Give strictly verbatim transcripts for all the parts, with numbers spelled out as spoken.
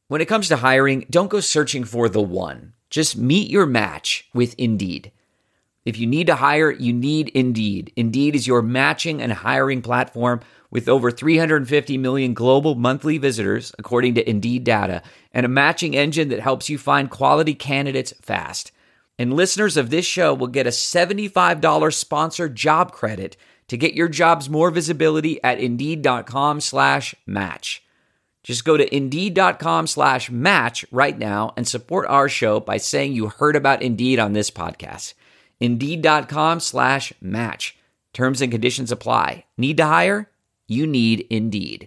When it comes to hiring, don't go searching for the one. Just meet your match with Indeed. If you need to hire, you need Indeed. Indeed is your matching and hiring platform with over three hundred fifty million global monthly visitors, according to Indeed data, and a matching engine that helps you find quality candidates fast. And listeners of this show will get a seventy-five dollars sponsored job credit to get your jobs more visibility at Indeed.com slash match. Just go to Indeed.com slash match right now and support our show by saying you heard about Indeed on this podcast. Indeed.com slash match. Terms and conditions apply. Need to hire? You need Indeed.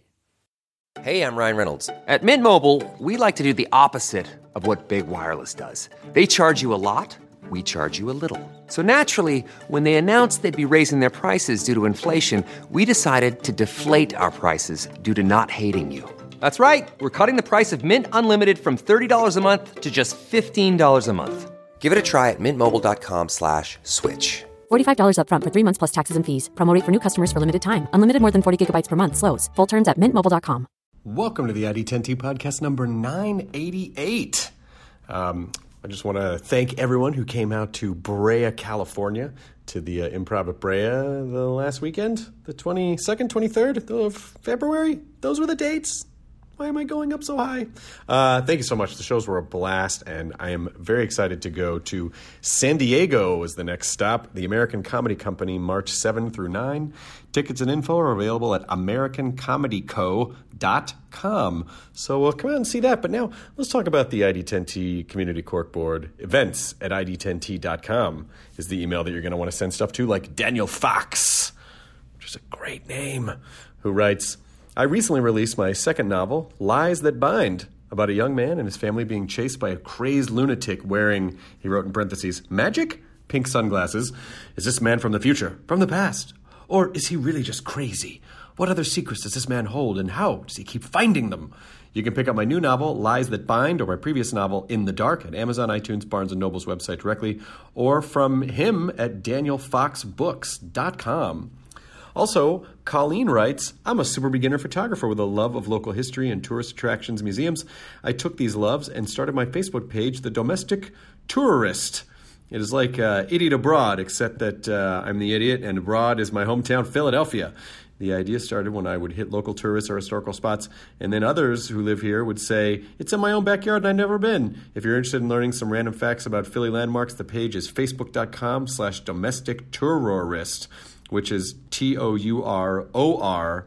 Hey, I'm Ryan Reynolds. At Mint Mobile, we like to do the opposite of what Big Wireless does. They charge you a lot. We charge you a little. So naturally, when they announced they'd be raising their prices due to inflation, we decided to deflate our prices due to not hating you. That's right. We're cutting the price of Mint Unlimited from thirty dollars a month to just fifteen dollars a month. Give it a try at mintmobile.com slash switch. forty-five dollars up front for three months plus taxes and fees. Promo rate for new customers for limited time. Unlimited more than forty gigabytes per month. Slows full terms at mint mobile dot com. Welcome to the I D ten T podcast number nine eighty-eight. Um, I just want to thank everyone who came out to Brea, California, to the uh, Improv at Brea the last weekend, the twenty-second, twenty-third of February. Those were the dates. Why am I going up so high? Uh, thank you so much. The shows were a blast, and I am very excited to go to San Diego as the next stop. The American Comedy Company, March seventh through ninth. Tickets and info are available at american comedy co dot com. So uh, come out and see that. But now let's talk about the I D ten T Community Corkboard. Events at I D ten T dot com is the email that you're going to want to send stuff to, like Daniel Fox, which is a great name, who writes, I recently released my second novel, Lies That Bind, about a young man and his family being chased by a crazed lunatic wearing, he wrote in parentheses, magic? Pink sunglasses. Is this man from the future? From the past? Or is he really just crazy? What other secrets does this man hold, and how does he keep finding them? You can pick up my new novel, Lies That Bind, or my previous novel, In the Dark, at Amazon, iTunes, Barnes and Noble's website directly, or from him at daniel fox books dot com. Also, Colleen writes, I'm a super beginner photographer with a love of local history and tourist attractions, museums. I took these loves and started my Facebook page, The Domestic Tourist. It is like uh, Idiot Abroad, except that uh, I'm the idiot and abroad is my hometown, Philadelphia. The idea started when I would hit local tourists or historical spots, and then others who live here would say, it's in my own backyard and I've never been. If you're interested in learning some random facts about Philly landmarks, the page is facebook.com slash domestic tourist, which is T O U R O R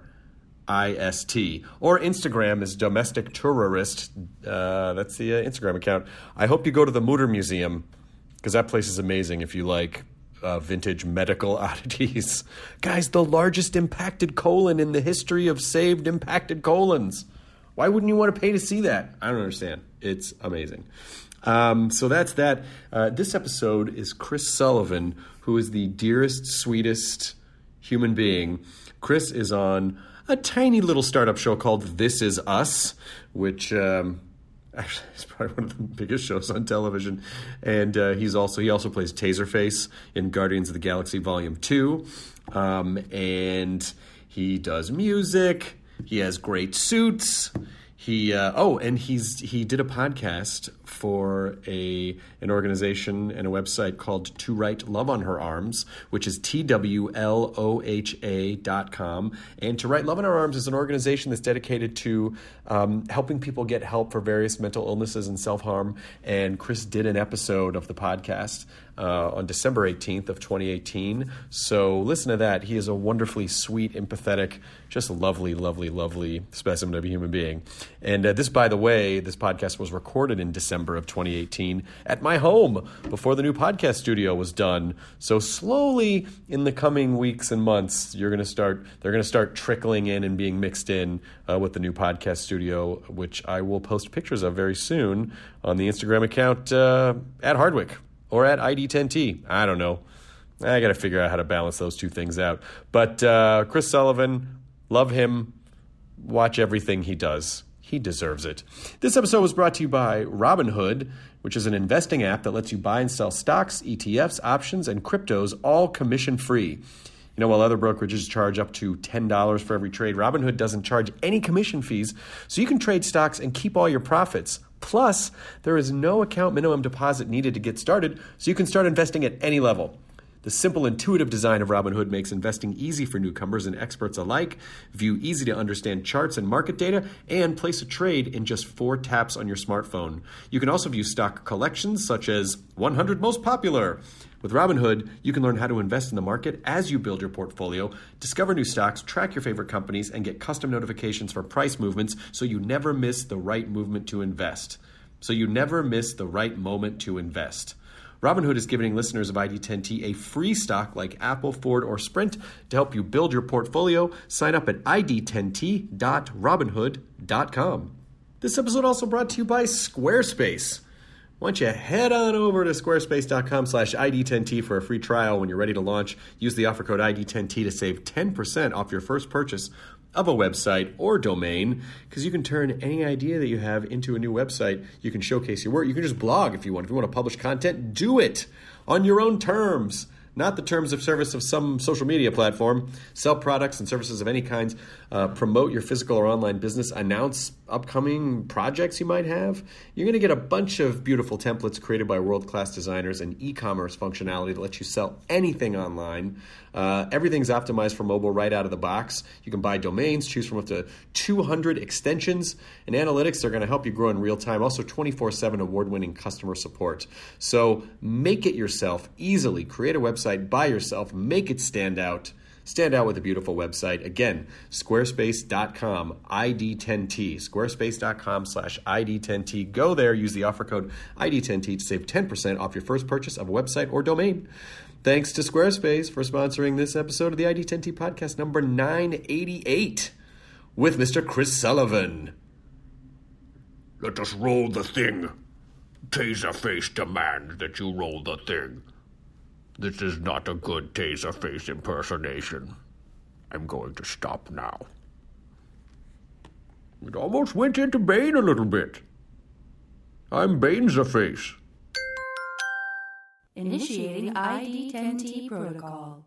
I S T. Or Instagram is Domestic Tourist. Uh, that's the uh, Instagram account. I hope you go to the Mutter Museum, because that place is amazing if you like uh, vintage medical oddities. Guys, the largest impacted colon in the history of saved impacted colons. Why wouldn't you want to pay to see that? I don't understand. It's amazing. Um, so that's that. Uh, this episode is Chris Sullivan, who is the dearest, sweetest human being. Chris is on a tiny little startup show called This Is Us, which um, actually is probably one of the biggest shows on television. And uh, he's also he also plays Taserface in Guardians of the Galaxy Volume two. Um, and he does music. He has great suits. He uh, oh, and he's he did a podcast for a an organization and a website called To Write Love on Her Arms, which is T W L O H A dot com. And To Write Love on Her Arms is an organization that's dedicated to um, helping people get help for various mental illnesses and self-harm. And Chris did an episode of the podcast uh, on December eighteenth of twenty eighteen. So listen to that. He is a wonderfully sweet, empathetic, just lovely, lovely, lovely specimen of a human being. And uh, this, by the way, this podcast was recorded in December of twenty eighteen at my home before the new podcast studio was done. So slowly in the coming weeks and months, you're going to start, they're going to start trickling in and being mixed in uh, with the new podcast studio, which I will post pictures of very soon on the Instagram account uh, at Hardwick or at I D ten T. I don't know. I got to figure out how to balance those two things out. But uh, Chris Sullivan, love him. Watch everything he does. He deserves it. This episode was brought to you by Robinhood, which is an investing app that lets you buy and sell stocks, E T Fs, options, and cryptos, all commission-free. You know, while other brokerages charge up to ten dollars for every trade, Robinhood doesn't charge any commission fees, so you can trade stocks and keep all your profits. Plus, there is no account minimum deposit needed to get started, so you can start investing at any level. The simple, intuitive design of Robinhood makes investing easy for newcomers and experts alike. View easy-to-understand charts and market data, and place a trade in just four taps on your smartphone. You can also view stock collections, such as one hundred Most Popular. With Robinhood, you can learn how to invest in the market as you build your portfolio, discover new stocks, track your favorite companies, and get custom notifications for price movements so you never miss the right movement to invest. So you never miss the right moment to invest. Robinhood is giving listeners of I D ten T a free stock like Apple, Ford, or Sprint to help you build your portfolio. Sign up at I D ten T dot robinhood dot com. This episode also brought to you by Squarespace. Why don't you head on over to squarespace.com slash ID10T for a free trial when you're ready to launch. Use the offer code I D ten T to save ten percent off your first purchase of a website or domain, because you can turn any idea that you have into a new website. You can showcase your work. You can just blog if you want. If you want to publish content, do it on your own terms, not the terms of service of some social media platform. Sell products and services of any kinds. Uh, promote your physical or online business. Announce upcoming projects you might have. You're going to get a bunch of beautiful templates created by world-class designers and e-commerce functionality that lets you sell anything online. Uh, everything's optimized for mobile right out of the box. You can buy domains, choose from up to two hundred extensions, and analytics are going to help you grow in real time. Also, twenty-four seven award-winning customer support. So make it yourself easily. Create a website by yourself. Make it stand out. Stand out with a beautiful website. Again, squarespace dot com, I D ten T. squarespace dot com slash I D ten T. Go there, use the offer code I D ten T to save ten percent off your first purchase of a website or domain. Thanks to Squarespace for sponsoring this episode of the I D ten T podcast number nine eighty-eight with Mister Chris Sullivan. Let us roll the thing. Taserface demands that you roll the thing. This is not a good Taserface impersonation. I'm going to stop now. It almost went into Bane a little bit. I'm Banesaface. Initiating I D ten T protocol.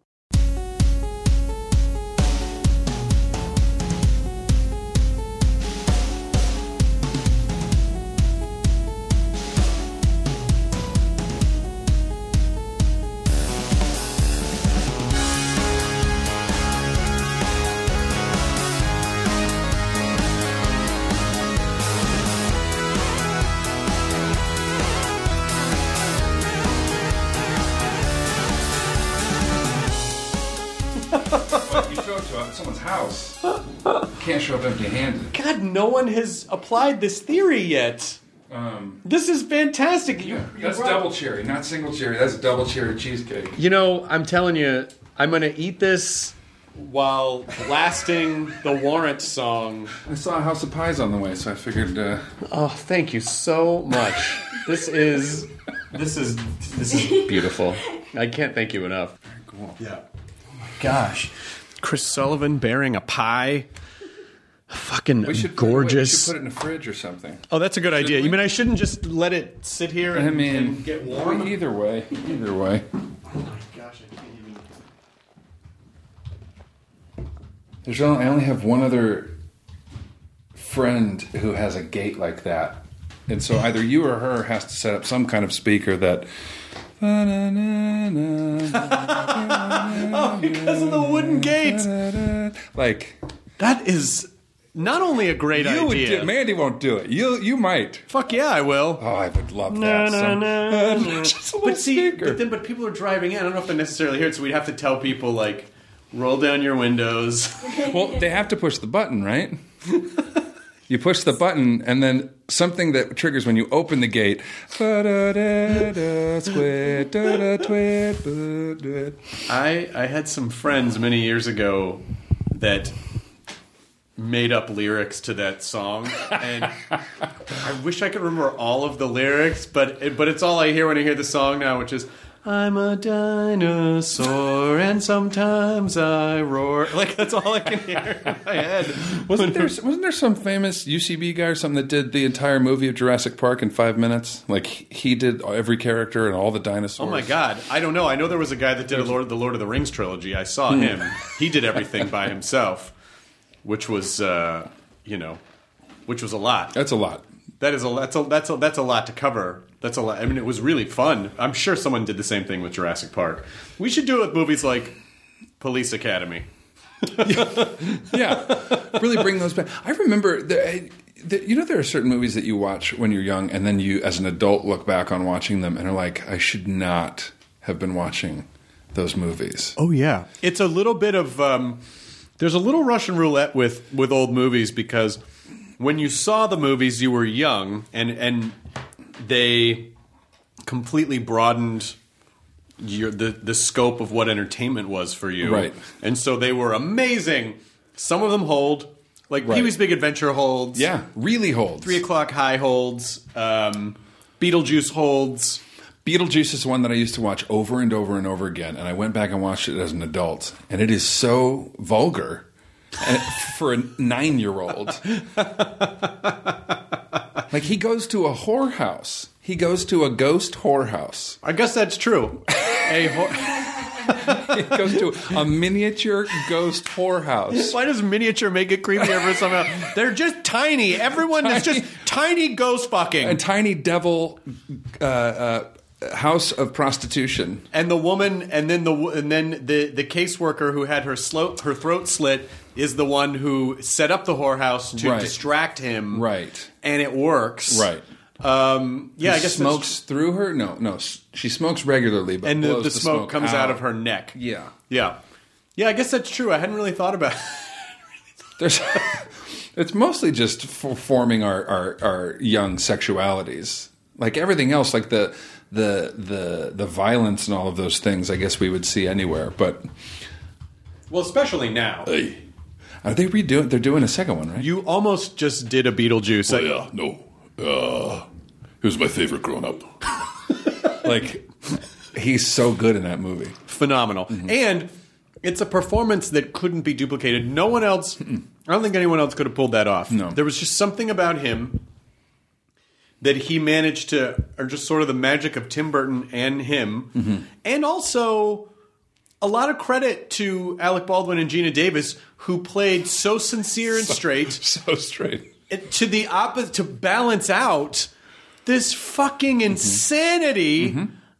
You show up to someone's house. You can't show up empty-handed. God, no one has applied this theory yet. Um, this is fantastic. You, yeah, you that's brought... double cherry, not single cherry. That's a double cherry cheesecake. You know, I'm telling you, I'm going to eat this while blasting the Warrant song. I saw House of Pies on the way, so I figured... Uh... Oh, thank you so much. This is... This is... This is beautiful. I can't thank you enough. Very cool. Yeah. Oh my gosh. Chris Sullivan bearing a pie. Fucking we should gorgeous. Put, we should put it in the fridge or something. Oh, that's a good should idea. We? You mean I shouldn't just let it sit here and, I mean, and get warm? Either way. Either way. Oh my gosh, I can't even... There's only, I only have one other friend who has a gate like that. And so either you or her has to set up some kind of speaker that... Oh, because of the wooden gate. Like... That is not only a great you idea. Would do, Mandy won't do it. You you might. Fuck yeah, I will. Oh, I would love no, that. No, Some, no, no. Just a but see, speaker. but then but people are driving in. I don't know if they necessarily hear it, so we'd have to tell people like, roll down your windows. Well, they have to push the button, right? You push the button, and then something that triggers when you open the gate. I I had some friends many years ago that made up lyrics to that song, and I wish I could remember all of the lyrics, but it, but it's all I hear when I hear the song now, which is I'm a dinosaur and sometimes I roar. Like, that's all I can hear in my head. Wasn't there, wasn't there some famous U C B guy or something that did the entire movie of Jurassic Park in five minutes? Like, he did every character and all the dinosaurs. Oh my God. I don't know. I know there was a guy that did a Lord, the Lord of the Rings trilogy. I saw him. He did everything by himself, which was, uh, you know, which was a lot. That's a lot. That is a that's a that's a that's a lot to cover. That's a lot. I mean, it was really fun. I'm sure someone did the same thing with Jurassic Park. We should do it with movies like Police Academy. Yeah, really bring those back. I remember, the, the, you know, there are certain movies that you watch when you're young, and then you, as an adult, look back on watching them and are like, I should not have been watching those movies. Oh yeah, it's a little bit of um, there's a little Russian roulette with with old movies because when you saw the movies, you were young, and and they completely broadened your the the scope of what entertainment was for you. Right. And so they were amazing. Some of them hold, like Right. Pee-wee's Big Adventure holds. Yeah, really holds. Three O'Clock High holds. Um, Beetlejuice holds. Beetlejuice is one that I used to watch over and over and over again, and I went back and watched it as an adult, and it is so vulgar. And for a nine-year-old. Like, he goes to a whorehouse. He goes to a ghost whorehouse. I guess that's true. A whore- He goes to a miniature ghost whorehouse. Why does miniature make it creepier for somehow? They're just tiny. Everyone is just tiny ghost fucking. A tiny devil uh, uh, house of prostitution. And the woman, and then the and then the the caseworker who had her slo- her throat slit is the one who set up the whorehouse to Right. distract him. Right. And it works. Right. Um, yeah, He I guess smokes that's- through her? No, no. s- She smokes regularly, but and the, blows the smoke, comes out. of her neck. Yeah. Yeah. Yeah, I guess that's true. I hadn't really thought about it. There's, it's mostly just for forming our, our, our young sexualities. Like everything else, like the the the the violence and all of those things, I guess we would see anywhere. But Well, especially now. hey, are they redoing? They're doing a second one, right? You almost just did a Beetlejuice. Oh, yeah, no. Uh, he was my favorite growing up. Like, he's so good in that movie. Phenomenal. And it's a performance that couldn't be duplicated. No one else, I don't think anyone else could have pulled that off. No. There was just something about him that he managed to, or just sort of the magic of Tim Burton and him. Mm-hmm. And also a lot of credit to Alec Baldwin and Gina Davis, who played so sincere and straight. So straight. It- to the opposite, to balance out this fucking insanity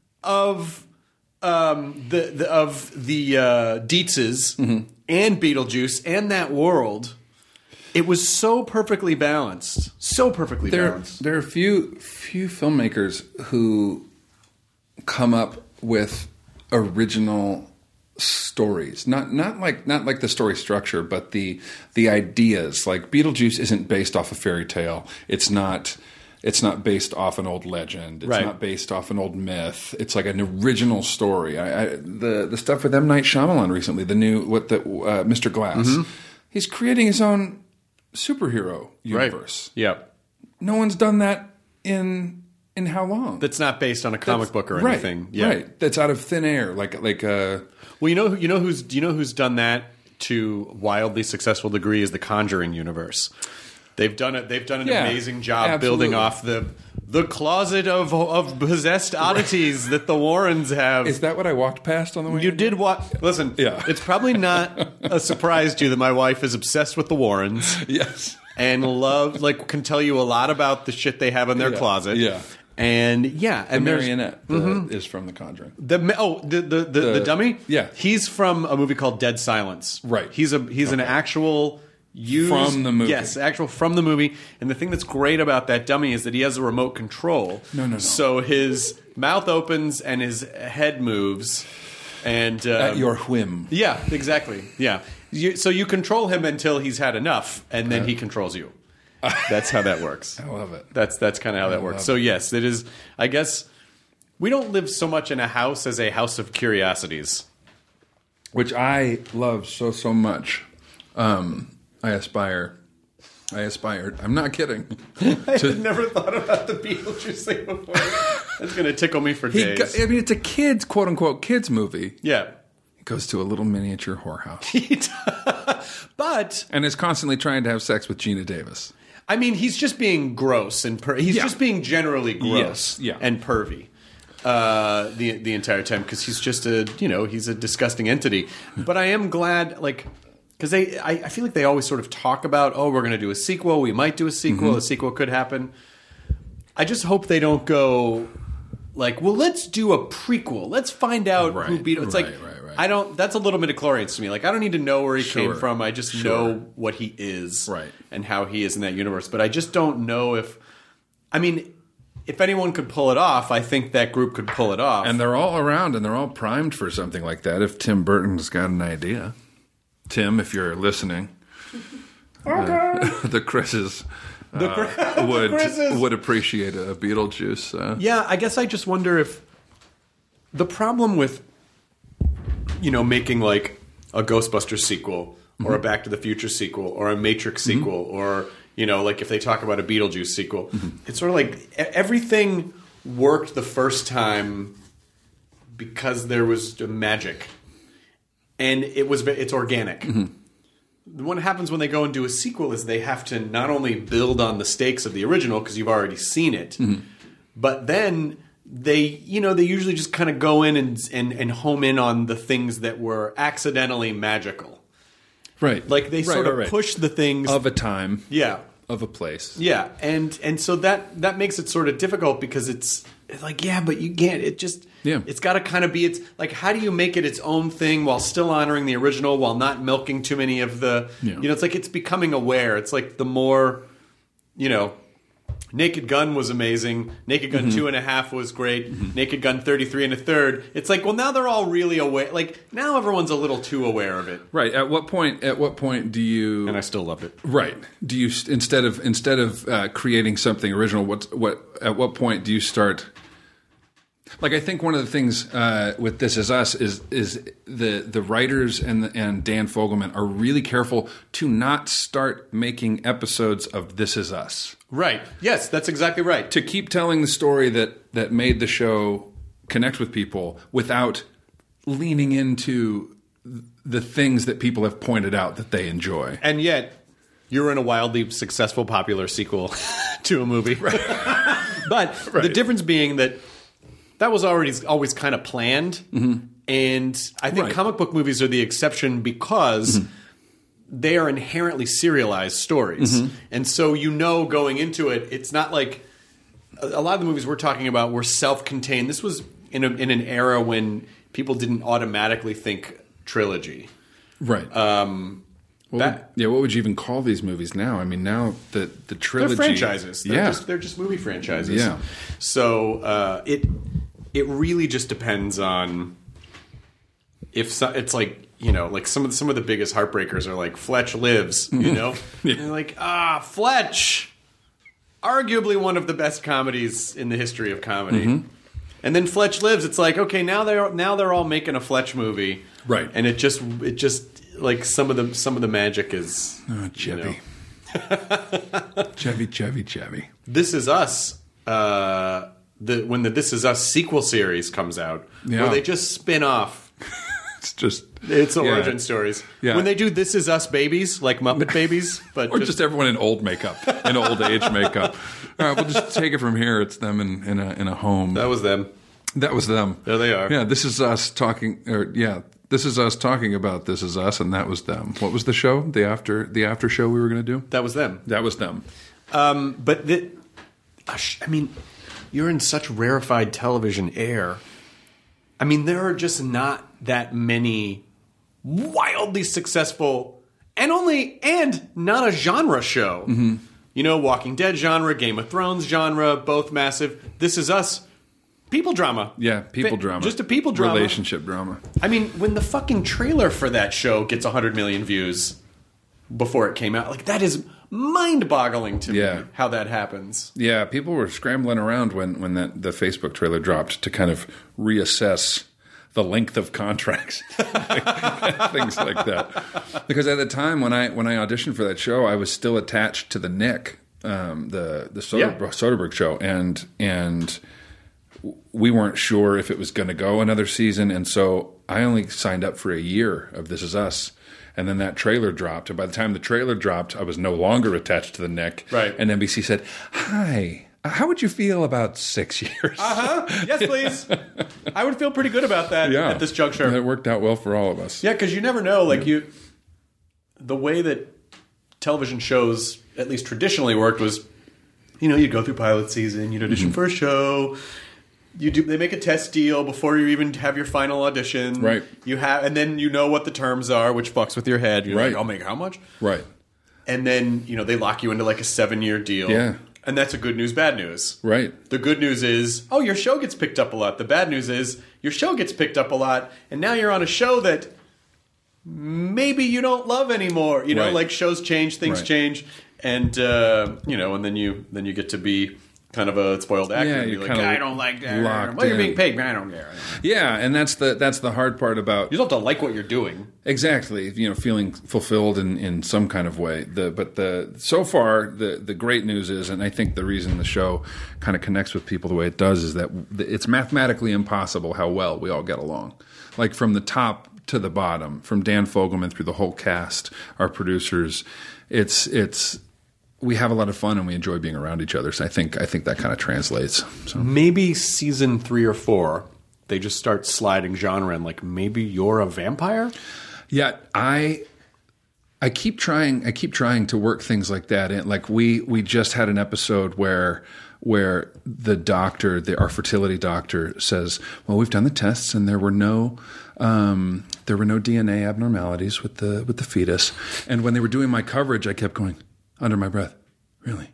of um, the, the of the uh, Dietzes and Beetlejuice and that world. It was so perfectly balanced, so perfectly There, balanced. there are few few filmmakers who come up with original stories. Not not like not like the story structure, but the the ideas. Like Beetlejuice isn't based off a fairy tale. It's not it's not based off an old legend. It's Right. not based off an old myth. It's like an original story. I, I, the the stuff with M. Night Shyamalan recently, the new what the uh, Mister Glass. He's creating his own superhero universe. Yeah, No one's done that in in how long? that's not based on a comic book or right, anything. Yeah. Right. That's out of thin air. Like like uh Well, you know, you know who's do you know who's done that to wildly successful degree is the Conjuring universe. They've done it. They've done an Yeah, amazing job absolutely. building off the the closet of of possessed oddities that the Warrens have. is that what I walked past on the way? You in? did what? Listen, Yeah. it's probably not a surprise to you that my wife is obsessed with the Warrens Yes. and love like can tell you a lot about the shit they have in their Yeah, closet. yeah. and yeah, The and there's- marionette the, is from The Conjuring. The ma- oh the the, the, the The- dummy yeah. he's from a movie called Dead Silence. Right. He's a he's an actual used From the movie. Yes, actual from the movie. And the thing that's great about that dummy is that he has a remote control. No, no, no. So his mouth opens and his head moves, and uh, At your whim. yeah, exactly. Yeah. You, so you control him until he's had enough, and then he controls you. That's how that works. I love it. That's that's kind of how that works. love So yes, it is. I guess we don't live so much in a house as a house of curiosities. Which I love so so much. Um I aspire I aspired. I'm not kidding. I had never thought about the Beetlejuice thing before. That's going to tickle me for He days. go, I mean, it's a kids, quote unquote, kids movie. Yeah. He goes to a little miniature whorehouse. But and is constantly trying to have sex with Gina Davis. I mean, he's just being gross and per- he's Yeah. just being generally gross Yes, yeah. and pervy uh, the the entire time because he's just a you know he's a disgusting entity. But I am glad, like, because they I, I feel like they always sort of talk about, oh, we're going to do a sequel, we might do a sequel, Mm-hmm. a sequel could happen. I just hope they don't go like, well, let's do a prequel. Let's find out who Right, beat. It's right, like right, right. I don't. That's a little midichlorians to me. Like I don't need to know where he Sure, came from. I just sure. know what he is, Right. and how he is in that universe. But I just don't know if. I mean, if anyone could pull it off, I think that group could pull it off. And they're all around and they're all primed for something like that if Tim Burton's got an idea. Tim, if you're listening. Okay. Uh, the Chris's uh, would Chris's. would appreciate a Beetlejuice. Uh, Yeah, I guess I just wonder if the problem with, you know, making like a Ghostbusters sequel or a Back to the Future sequel or a Matrix sequel or, you know, like if they talk about a Beetlejuice sequel, it's sort of like e- everything worked the first time because there was magic and it was it's organic. What happens when they go and do a sequel is they have to not only build on the stakes of the original because you've already seen it, but then they, you know, they usually just kind of go in and, and and home in on the things that were accidentally magical. right. Like they Right, sort right, of right. push the things Of a time. yeah. Of a place. Yeah, and and so that that makes it sort of difficult because it's, it's like yeah, but you can't. It just Yeah. It's got to kind of be its like how do you make it its own thing while still honoring the original while not milking too many of the Yeah. you know it's like it's becoming aware. It's like the more you know. Naked Gun was amazing. Naked Gun Mm-hmm. two and a half was great. Naked Gun thirty-three and a third. It's like, well, now they're all really aware. Like now, everyone's a little too aware of it. Right. At what point? At what point do you? And I still love it. Right. Do you instead of instead of uh, creating something original? What what? At what point do you start? Like I think one of the things uh, with This Is Us is is the the writers and the, and Dan Fogelman are really careful to not start making episodes of This Is Us. Right. Yes, that's exactly right. To keep telling the story that that made the show connect with people without leaning into the things that people have pointed out that they enjoy. And yet, you're in a wildly successful, popular sequel to a movie. Right. But the Right. difference being that that was already always kind of planned. Mm-hmm. And I think Right. comic book movies are the exception because mm-hmm. they are inherently serialized stories. Mm-hmm. And so you know going into it, it's not like a, a lot of the movies we're talking about were self-contained. This was in, a, in an era when people didn't automatically think trilogy. Right. Um, What that- would, yeah, what would you even call these movies now? I mean, now the the trilogy They're franchises. They're yeah, just, they're just movie franchises. Yeah. So uh, it it really just depends on if so, it's like you know like some of the, some of the biggest heartbreakers are like Fletch Lives. You know, Yeah. and they're like ah Fletch, arguably one of the best comedies in the history of comedy. Mm-hmm. And then Fletch Lives. It's like okay now they're now they're all making a Fletch movie, Right. And it just it just like some of the some of the magic is oh, you Chevy, know. Chevy, Chevy, Chevy. This Is Us, uh, the when the This Is Us sequel series comes out, Yeah. where they just spin off It's just its yeah. origin stories. Yeah. When they do This Is Us babies, like Muppet Babies, but Or just, everyone in old makeup, in old age makeup. All right, we'll just take it from here. It's them in, in a in a home. that was them. That was them. There they are. Yeah, This Is Us talking. Or yeah, This Is Us talking about This Is Us, and that was them. What was the show? The after the after show we were going to do. That was them. That was them. Um, but the, I mean, you're in such rarefied television air. I mean, there are just not that many wildly successful and only and not a genre show. Mm-hmm. You know, Walking Dead genre, Game of Thrones genre, both massive. This Is Us, people drama. Yeah, people Fa- drama. Just a people drama. Relationship drama. I mean, when the fucking trailer for that show gets one hundred million views before it came out, like that is mind-boggling to Yeah. me how that happens. Yeah, people were scrambling around when, when that the Facebook trailer dropped to kind of reassess the length of contracts, things like that. Because at the time when I when I auditioned for that show, I was still attached to the Nick, um, the the Soder- yeah. Soderbergh show, and and we weren't sure if it was going to go another season, and so I only signed up for a year of This Is Us. And then that trailer dropped. And by the time the trailer dropped, I was no longer attached to the Nick. Right. And N B C said, "Hi, how would you feel about six years?" Uh-huh. Yes, please. I would feel pretty good about that yeah. at this juncture. And it worked out well for all of us. Yeah, because you never know. Like, you, the way that television shows, at least traditionally, worked was, you know, you'd go through pilot season, you'd audition mm-hmm. for a show. You do. They make a test deal before you even have your final audition. Right. You have, and then you know what the terms are, which fucks with your head. You're right. like, I'll make how much? Right. And then, you know, they lock you into like a seven-year deal. Yeah. And that's a good news, bad news. Right. The good news is, oh, your show gets picked up a lot. The bad news is, your show gets picked up a lot, and now you're on a show that maybe you don't love anymore. You know, right. like shows change, things right. change, and uh, you know, and then you then you get to be kind of a spoiled actor. Yeah, and be you're like, kind of I don't like that. locked Well, you're in. being paid. I don't care. Yeah, and that's the that's the hard part about. You don't have to like what you're doing. Exactly, you know, feeling fulfilled in, in some kind of way. The but the so far the the great news is, and I think the reason the show kind of connects with people the way it does is that it's mathematically impossible how well we all get along. Like from the top to the bottom, from Dan Fogelman through the whole cast, our producers, it's it's. We have a lot of fun and we enjoy being around each other. So I think I think that kind of translates. So. Maybe season three or four, they just start sliding genre and like maybe you're a vampire. Yeah, I I keep trying. I keep trying to work things like that in. Like we we just had an episode where where the doctor, the, our fertility doctor, says, "Well, we've done the tests and there were no." Um, there were no D N A abnormalities with the with the fetus. And when they were doing my coverage, I kept going. Under my breath, really?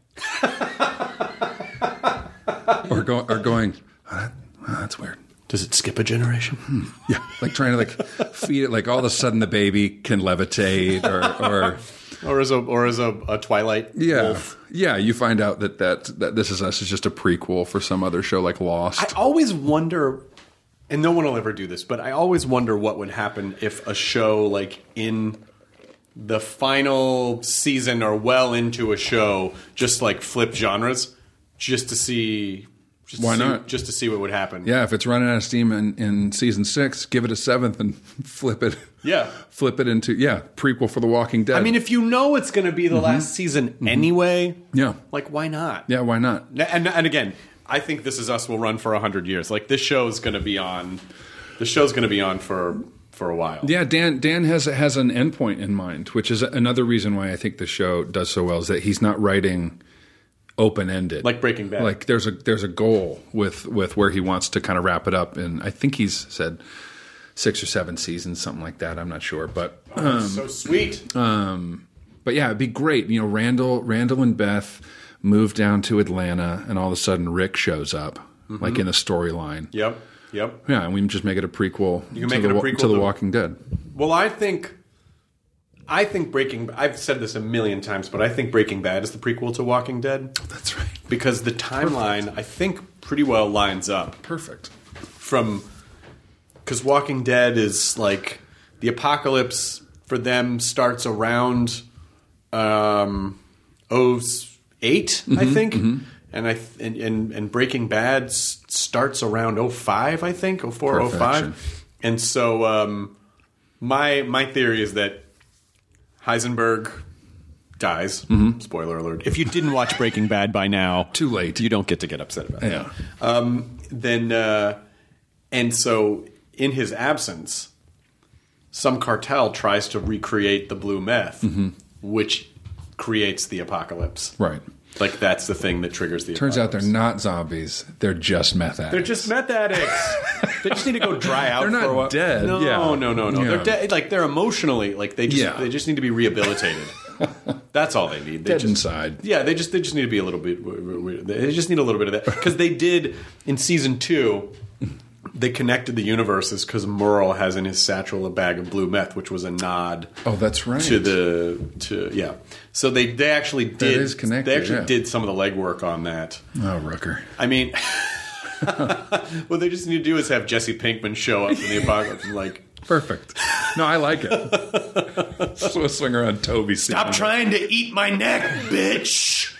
or, go, or going, oh, that, oh, that's weird. Does it skip a generation? Hmm. Yeah, like trying to like feed it. Like all of a sudden the baby can levitate, or or, or as a or as a, a Twilight yeah, wolf. Yeah. You find out that, that that This Is Us is just a prequel for some other show like Lost. I always wonder, and no one will ever do this, but I always wonder what would happen if a show like in the final season or well into a show just like flip genres just to see just why to see, not just to see what would happen. Yeah, if it's running out of steam in, in season six, give it a seventh and flip it. Yeah, flip it into yeah prequel for The Walking Dead. I mean, if you know it's going to be the mm-hmm. last season mm-hmm. anyway, yeah, like why not? Yeah, why not? And and again, I think This Is Us will run for a hundred years. Like this show is going to be on. The show's going to be on for. For a while. Yeah, Dan Dan has has an endpoint in mind, which is another reason why I think the show does so well, is that he's not writing open-ended. Like Breaking Bad. Like there's a there's a goal with, with where he wants to kind of wrap it up, and I think he's said six or seven seasons, something like that. I'm not sure, but um, oh, so sweet. Um, but yeah, it'd be great. You know, Randall Randall and Beth move down to Atlanta, and all of a sudden Rick shows up, mm-hmm. like in a storyline. Yep. Yep. Yeah, and we just make it a prequel. You can make to it the, a prequel to The Walking Dead. Well, I think, I think Breaking. I've said this a million times, but I think Breaking Bad is the prequel to Walking Dead. That's right. Because the timeline, Perfect. I think, pretty well lines up. Perfect. From because Walking Dead is like the apocalypse for them starts around um, oh eight, mm-hmm, I think. Mm-hmm. And I th- and, and and Breaking Bad s- starts around oh five, I think, oh four, oh five. And so um, my my theory is that Heisenberg dies. Mm-hmm. Spoiler alert. If you didn't watch Breaking Bad by now, too late. You don't get to get upset about it. Yeah. Um, then uh, and so in his absence, some cartel tries to recreate the blue meth, mm-hmm. which creates the apocalypse. Right. Like, that's the thing that triggers the Turns apocalypse. out they're not zombies. They're just meth addicts. They're just meth addicts. They just need to go dry out they're for not a while. dead. No, yeah. no, no, no. Yeah. They're dead. Like, they're emotionally, like, they just, yeah. they just need to be rehabilitated. That's all they need. They Dead just, inside. Yeah, they just, they just need to be a little bit, they just need a little bit of that. Because they did, in season two, they connected the universes because Merle has in his satchel a bag of blue meth, which was a nod. Oh, that's right. To the to yeah. So they they actually did. That is connected, they actually yeah. did some of the legwork on that. Oh, Rooker. I mean, What they just need to do is have Jesse Pinkman show up in the apocalypse and like, Perfect. No, I like it. So swing around Toby. stop trying to eat my neck, bitch.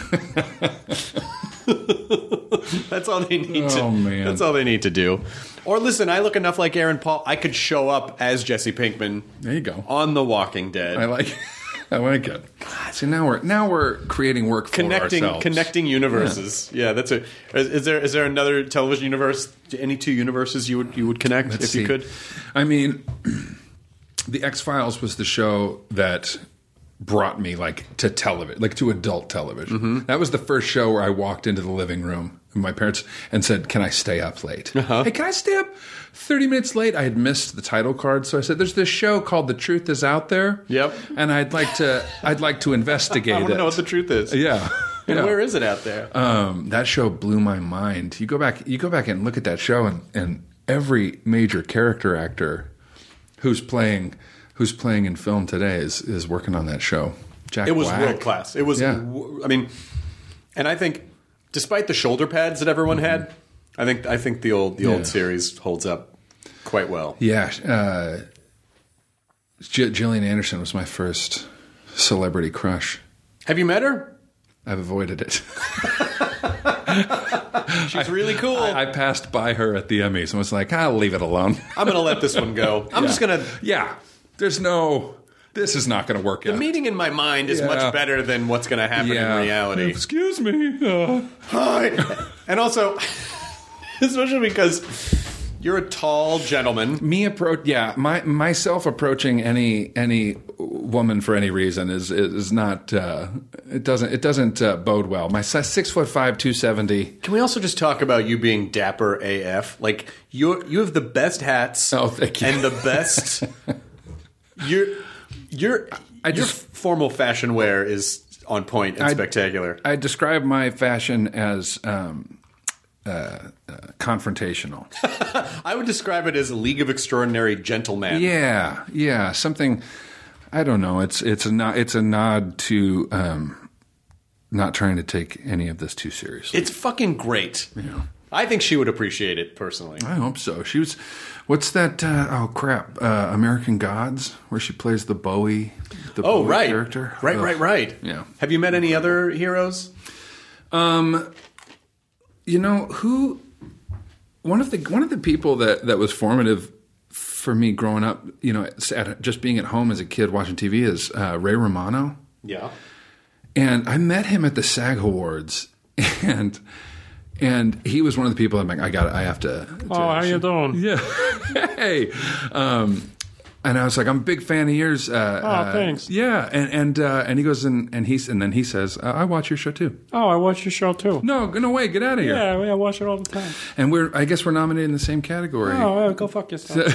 That's all they need to. Oh, man. That's all they need to do. Or listen, I look enough like Aaron Paul. I could show up as Jesse Pinkman. There you go. On The Walking Dead. I like. I like it. God, see, now we're now we're creating work for connecting ourselves. connecting universes. Yeah, yeah that's it. Is, is there is there another television universe? Any two universes you would you would connect Let's if see. you could? I mean, The X-Files was the show that brought me like to television, like to adult television. Mm-hmm. That was the first show where I walked into the living room of my parents and said, "Can I stay up late? Uh-huh. Hey, can I stay up thirty minutes late?" I had missed the title card, so I said, "There's this show called The Truth Is Out There." Yep. And I'd like to, I'd like to investigate I want it. to know what the truth is. Yeah. And Yeah. where is it out there? Um, that show blew my mind. You go back, you go back and look at that show, and, and every major character actor who's playing, who's playing in film today is is working on that show. Jack It was Black. world class. It was. Yeah. w- I mean, and I think, despite the shoulder pads that everyone had, I think I think the old the Yeah. old series holds up quite well. Yeah, uh, G- Gillian Anderson was my first celebrity crush. Have you met her? I've avoided it. She's really cool. I, I passed by her at the Emmys and was like, I'll leave it alone. I'm going to let this one go. I'm just going to. Yeah, there's no. This is not going to work The out. meeting in my mind is Yeah. much better than what's going to happen Yeah. in reality. Excuse me. Uh, Hi. And also, especially because you're a tall gentleman. me approach. Yeah, my myself approaching any any woman for any reason is is not. Uh, it doesn't it doesn't uh, bode well. My size, six foot five, two seventy. Can we also just talk about you being dapper A F? Like you you have the best hats. Oh, thank you. And the best. You're you're I your just- formal fashion wear is on point and I- spectacular. I describe my fashion as um, uh, uh, confrontational. I would describe it as a League of Extraordinary Gentlemen. Yeah, yeah, something. I don't know. It's it's a nod, it's a nod to um, not trying to take any of this too seriously. It's fucking great. Yeah. I think she would appreciate it personally. I hope so. She was. What's that? Uh, oh crap! Uh, American Gods, where she plays the Bowie, the Oh, Bowie right. character. Right, Ugh. right, right. Yeah. Have you met any other heroes? Um, you know who? One of the one of the people that that was formative for me growing up, you know, at, just being at home as a kid watching T V is uh, Ray Romano. Yeah. And I met him at the SAG Awards, and and he was one of the people I'm like, I got, I have to. to Oh, how you doing? Yeah, hey, um, and I was like, I'm a big fan of yours. Uh, Oh, uh, thanks. Yeah, and and uh, and he goes and and he's and then he says, uh, I watch your show too. Oh, I watch your show too. No, no way, get out of here. Yeah, I watch it all the time. And we're, I guess we're nominated in the same category. Oh, yeah, go fuck yourself.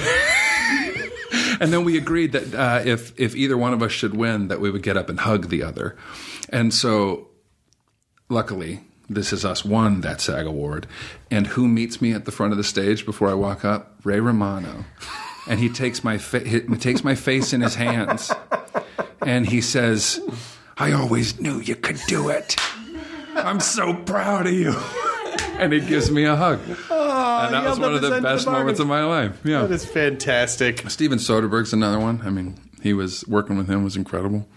And then we agreed that uh, if if either one of us should win, that we would get up and hug the other. And so, luckily, This Is Us won that SAG award. And who meets me at the front of the stage before I walk up? Ray Romano. And he takes my fa- he takes my face in his hands, and he says, "I always knew you could do it. I'm so proud of you." And he gives me a hug. Oh, And that was one of the best moments of my life. Yeah. That is fantastic. Steven Soderbergh's another one. I mean, he was working with him was incredible.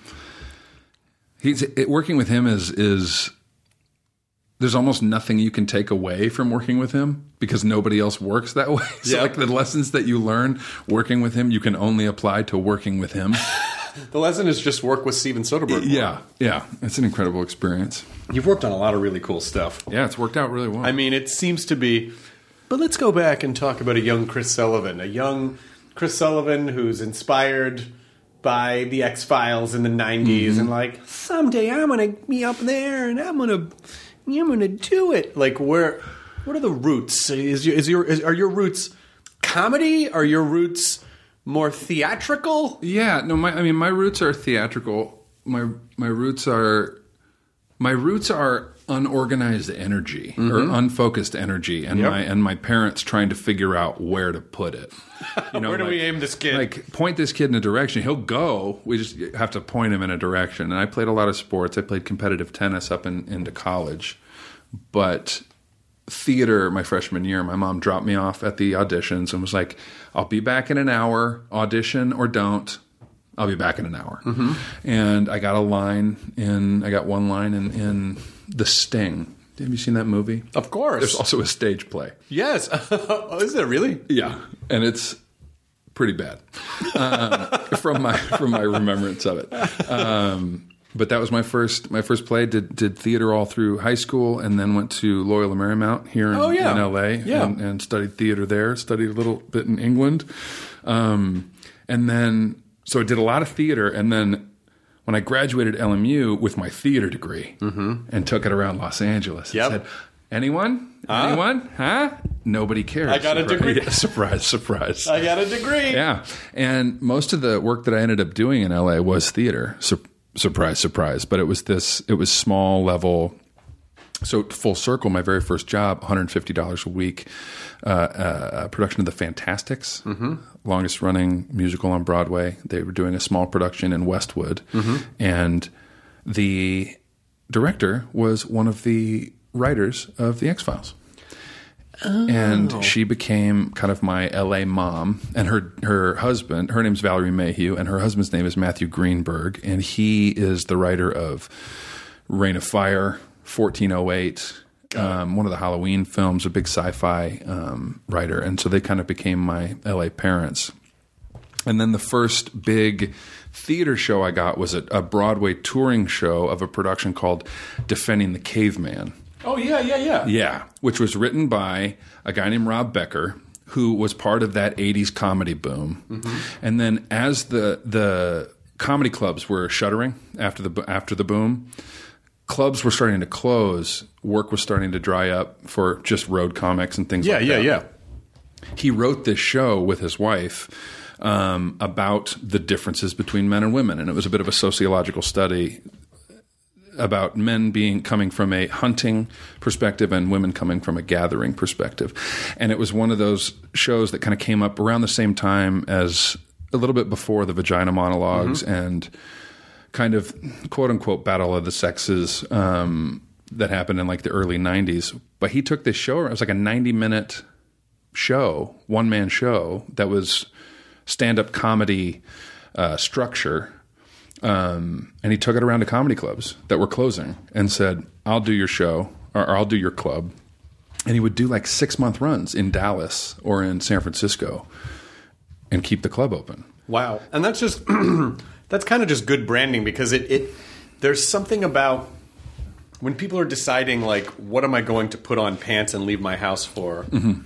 He's it, working with him is is there's almost nothing you can take away from working with him because nobody else works that way. So Yeah. like the lessons that you learn working with him, you can only apply to working with him. The lesson is just work with Steven Soderbergh. Yeah, yeah, it's an incredible experience. You've worked on a lot of really cool stuff. Yeah, it's worked out really well. I mean, it seems to be. But let's go back and talk about a young Chris Sullivan. A young Chris Sullivan who's inspired by the X-Files in the nineties Mm-hmm. and like, someday I'm going to be up there and I'm going to I'm going to do it. Like, where what are the roots? Is your, is your is, are your roots comedy? Are your roots more theatrical? Yeah, no, my I mean my roots are theatrical. My my roots are my roots are unorganized energy or unfocused energy, and Yep. my and my parents trying to figure out where to put it. You know, Where do like- we aim this kid? Like point this kid in a direction. He'll go. We just have to point him in a direction. And I played a lot of sports. I played competitive tennis up in, into college, but theater my freshman year. My mom dropped me off at the auditions and was like, I'll be back in an hour, audition or don't. I'll be back in an hour. Mm-hmm. And I got a line in, I got one line in, in The Sting. Have you seen that movie? Of course. There's also a stage play. Yes. Oh, is it really? Yeah. And it's pretty bad um, from my from my remembrance of it. Um, but that was my first my first play. Did did theater all through high school, and then went to Loyola Marymount here in, oh, yeah. in L A Yeah. and, and studied theater there. Studied a little bit in England, um, and then so I did a lot of theater. And then when I graduated L M U with my theater degree mm-hmm. and took it around Los Angeles, yep. and said, "Anyone? Huh? Anyone? Huh? Nobody cares." I got a surprise. degree. Yeah, surprise, surprise. I got a degree. Yeah. And most of the work that I ended up doing in L A was theater. Sur- surprise, surprise. But it was this, it was small level. So full circle, my very first job, one hundred fifty dollars a week, uh, uh, a production of The Fantastics, mm-hmm. longest running musical on Broadway. They were doing a small production in Westwood. Mm-hmm. And the director was one of the writers of The X-Files. Oh. And she became kind of my L A mom, and her her husband, her name's Valerie Mayhew, and her husband's name is Matthew Greenberg, and he is the writer of Reign of Fire, fourteen oh eight, um, one of the Halloween films, a big sci-fi um, writer, and so they kind of became my L A parents. And then the first big theater show I got was a, a Broadway touring show of a production called Defending the Caveman. Oh, yeah, yeah, yeah. Yeah, which was written by a guy named Rob Becker, who was part of that eighties comedy boom. Mm-hmm. And then as the the comedy clubs were shuttering after the after the boom, clubs were starting to close, work was starting to dry up for just road comics and things yeah, like yeah, that. Yeah, yeah. He wrote this show with his wife um, about the differences between men and women, and it was a bit of a sociological study about men being coming from a hunting perspective and women coming from a gathering perspective. And it was one of those shows that kind of came up around the same time as a little bit before the Vagina Monologues mm-hmm. and kind of quote unquote Battle of the Sexes um, that happened in like the early nineties. But he took this show, it was like a ninety minute show, one man show that was stand-up comedy uh, structure. Um, and he took it around to comedy clubs that were closing and said, I'll do your show or, or I'll do your club. And he would do like six month runs in Dallas or in San Francisco and keep the club open. Wow. And that's just, that's kind of just good branding because it, it, there's something about when people are deciding like, what am I going to put on pants and leave my house for? Mm-hmm.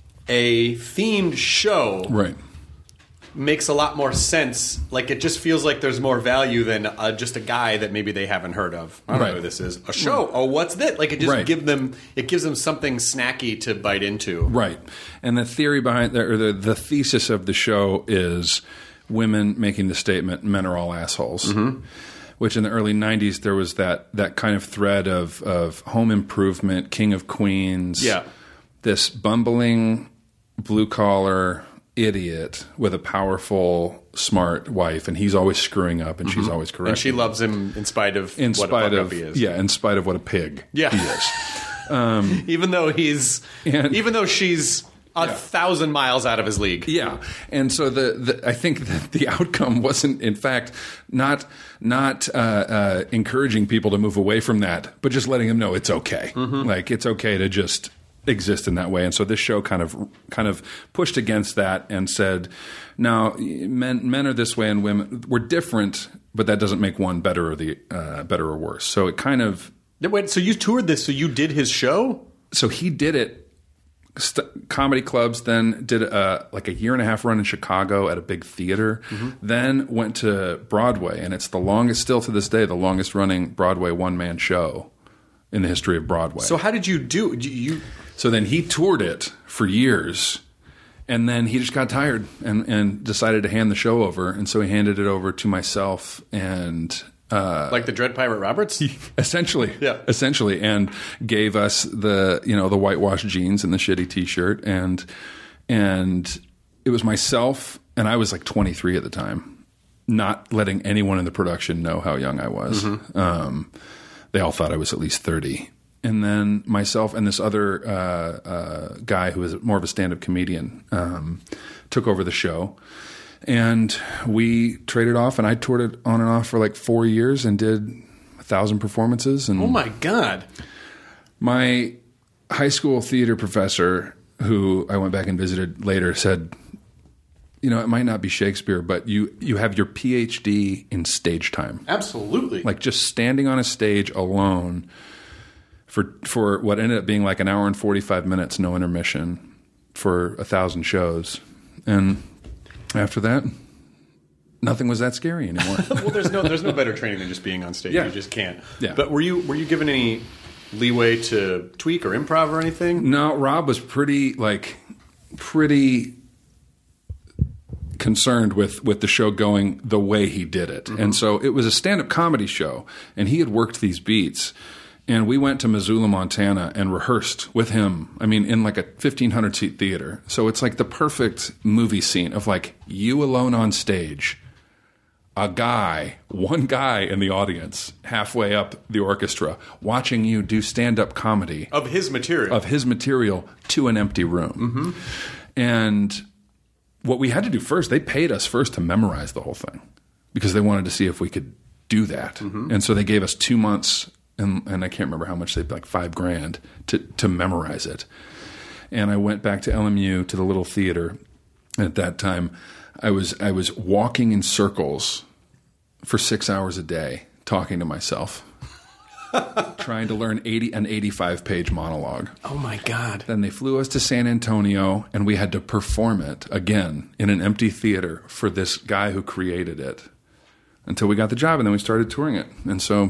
A themed show. Right. Makes a lot more sense. Like, it just feels like there's more value than uh, just a guy that maybe they haven't heard of. I don't right. know who this is. A show. Right. Oh, what's this? Like, it just right. give them. It gives them something snacky to bite into. Right. And the theory behind that, or the, the thesis of the show is women making the statement, men are all assholes. Mm-hmm. Which in the early nineties, there was that, that kind of thread of, of home improvement, King of Queens. Yeah. This bumbling, blue-collar idiot with a powerful, smart wife, and he's always screwing up, and mm-hmm. she's always correct. And she loves him in spite of in what spite a of fuck up he is. Yeah, in spite of what a pig yeah. he is. Um, even though he's, and, even though she's a yeah. thousand miles out of his league. Yeah, and so the, the I think that the outcome wasn't, in fact, not not uh, uh, encouraging people to move away from that, but just letting them know it's okay. Mm-hmm. Like it's okay to just exist in that way. And so this show kind of kind of pushed against that and said, no, men men are this way and women we're different, but that doesn't make one better or the uh, better or worse. So it kind of wait. So you toured this? So you did his show? So he did it. St- comedy clubs. Then did a, like a year and a half run in Chicago at a big theater. Mm-hmm. Then went to Broadway, and it's the longest, still to this day, the longest running Broadway one man show in the history of Broadway. So how did you do? You So then he toured it for years, and then he just got tired and, and decided to hand the show over. And so he handed it over to myself and uh, like the Dread Pirate Roberts, essentially, yeah, essentially, and gave us the you know the whitewashed jeans and the shitty T-shirt, and and it was myself, and I was like twenty-three at the time, not letting anyone in the production know how young I was. Mm-hmm. Um, they all thought I was at least thirty. and then myself and this other uh, uh, guy who is more of a stand-up comedian um, took over the show. And we traded off, and I toured it on and off for like four years and did a thousand performances. And Oh, my God. my high school theater professor, who I went back and visited later, said, you know, it might not be Shakespeare, but you, you have your P H D in stage time. Absolutely. Like just standing on a stage alone for for what ended up being like an hour and forty-five minutes, no intermission, for a thousand shows. And after that, nothing was that scary anymore. Well, there's no there's no better training than just being on stage. Yeah. You just can't. Yeah. But were you were you given any leeway to tweak or improv or anything? No, Rob was pretty like pretty concerned with with the show going the way he did it. Mm-hmm. And so it was a stand-up comedy show, and he had worked these beats. And we went to Missoula, Montana, and rehearsed with him. I mean, in like a fifteen hundred seat theater. So it's like the perfect movie scene of like you alone on stage, a guy, one guy in the audience, halfway up the orchestra, watching you do stand-up comedy Of his material. of his material to an empty room. Mm-hmm. And what we had to do first, they paid us first to memorize the whole thing because they wanted to see if we could do that. Mm-hmm. And so they gave us two months, and, and I can't remember how much they like five grand to to memorize it. And I went back to L M U to the little theater. At that time, I was I was walking in circles for six hours a day, talking to myself, trying to learn eighty an eighty-five page monologue. Oh my God! Then they flew us to San Antonio, and we had to perform it again in an empty theater for this guy who created it until we got the job, and then we started touring it. And so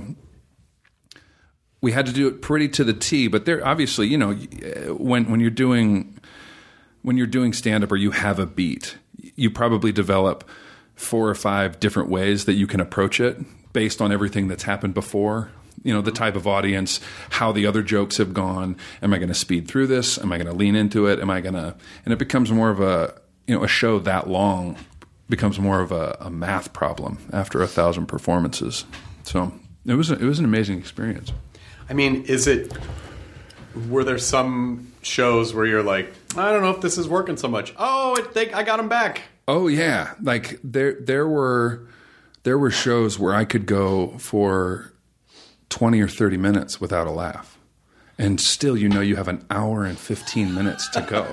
we had to do it pretty to the T. But there, obviously, you know, when when you're doing when you're doing stand-up or you have a beat, you probably develop four or five different ways that you can approach it based on everything that's happened before. You know, the type of audience, how the other jokes have gone. Am I going to speed through this? Am I going to lean into it? Am I going to... And it becomes more of a, you know, a show that long becomes more of a, a math problem after a thousand performances. So it was, a, it was an amazing experience. I mean, is it... Were there some shows where you're like, I don't know if this is working so much. Oh, I think I got him back. Oh, yeah. Like, there there were there were shows where I could go for twenty or thirty minutes without a laugh. And still, you know, you have an hour and fifteen minutes to go.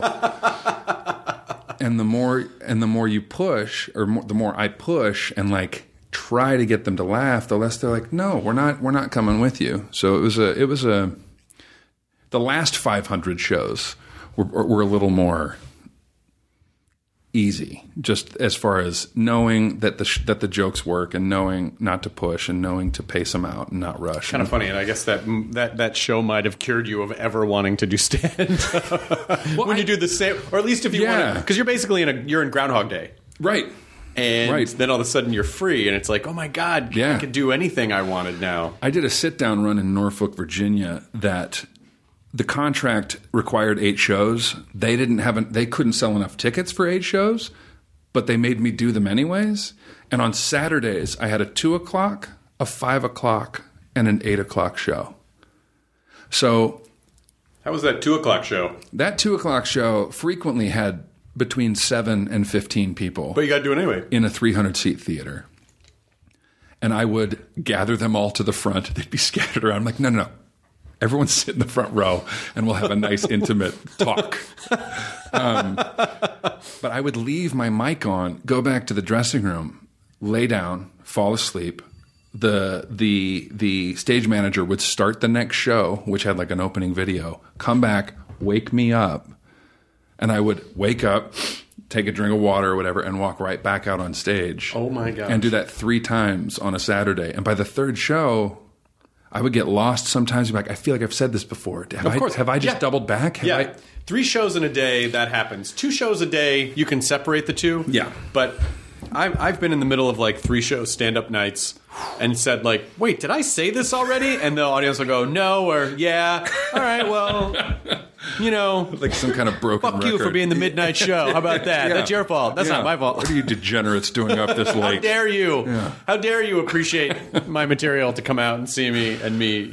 and the more and the more you push, or more, the more I push and like try to get them to laugh, the less they're like, no, we're not we're not coming with you. So it was a it was a the last five hundred shows were, were a little more easy, just as far as knowing that the sh- that the jokes work, and knowing not to push, and knowing to pace them out and not rush. Kind of funny, and I guess that that that show might have cured you of ever wanting to do stand well, when I, you do the same, or at least if you yeah. want to, because you're basically in a you're in Groundhog Day, right? And right. then all of a sudden you're free, and it's like, oh my God, yeah. I could do anything I wanted now. I did a sit down run in Norfolk, Virginia that. The contract required eight shows. They didn't have an, they couldn't sell enough tickets for eight shows, but they made me do them anyways. And on Saturdays, I had a two o'clock, a five o'clock, and an eight o'clock show. So, how was that two o'clock show? That two o'clock show frequently had between seven and fifteen people. But you got to do it anyway in a three hundred seat theater. And I would gather them all to the front. They'd be scattered around. I'm like, no, no, no. Everyone sit in the front row, and we'll have a nice, intimate talk. Um, but I would leave my mic on, go back to the dressing room, lay down, fall asleep. The the the stage manager would start the next show, which had like an opening video, come back, wake me up, and I would wake up, take a drink of water or whatever, and walk right back out on stage. Oh, my gosh. And do that three times on a Saturday. And by the third show... I would get lost sometimes. Be like, I feel like I've said this before. Have, of I, course. have I just yeah. doubled back? Have yeah. I... Three shows in a day, that happens. Two shows a day, you can separate the two. Yeah. But I've, I've been in the middle of like three shows, stand-up nights, and said like, wait, did I say this already? And the audience will go, no, or yeah. All right, well, you know. Like some kind of broken fuck record. you for being the midnight show. How about that? Yeah. That's your fault. That's yeah. not my fault. What are you degenerates doing up this late? How dare you? Yeah. How dare you appreciate my material to come out and see me and me, you know,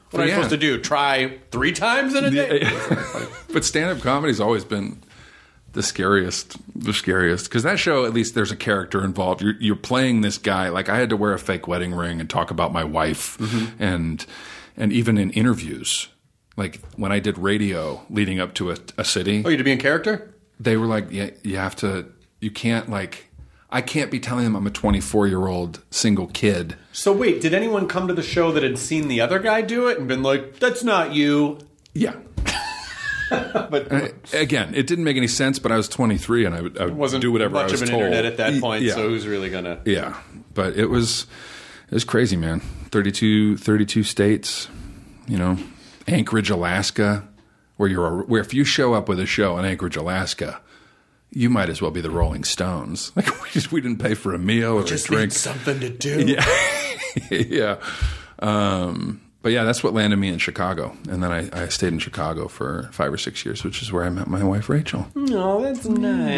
What am I yeah. supposed to do? Try three times in a day? But stand-up comedy's always been the scariest, the scariest. Because that show, at least there's a character involved. You're, you're playing this guy. Like, I had to wear a fake wedding ring and talk about my wife. Mm-hmm. And and even in interviews, like when I did radio leading up to a, a city. Oh, you had to be in character? They were like, yeah, you have to, you can't like, I can't be telling them I'm a twenty-four-year-old single kid. So wait, did anyone come to the show that had seen the other guy do it and been like, that's not you? Yeah. But uh, again, it didn't make any sense, but I was twenty-three and I would, I would wasn't do whatever I much was of an told. internet at that point, yeah. so who's really going to... Yeah, but it was, it was crazy, man. thirty-two, thirty-two states, you know, Anchorage, Alaska, where you're, where if you show up with a show in Anchorage, Alaska, you might as well be the Rolling Stones. Like, we, just, we didn't pay for a meal or just a drink. Need something to do. Yeah. yeah. Um, but yeah, that's what landed me in Chicago. And then I, I stayed in Chicago for five or six years, which is where I met my wife, Rachel. Oh, that's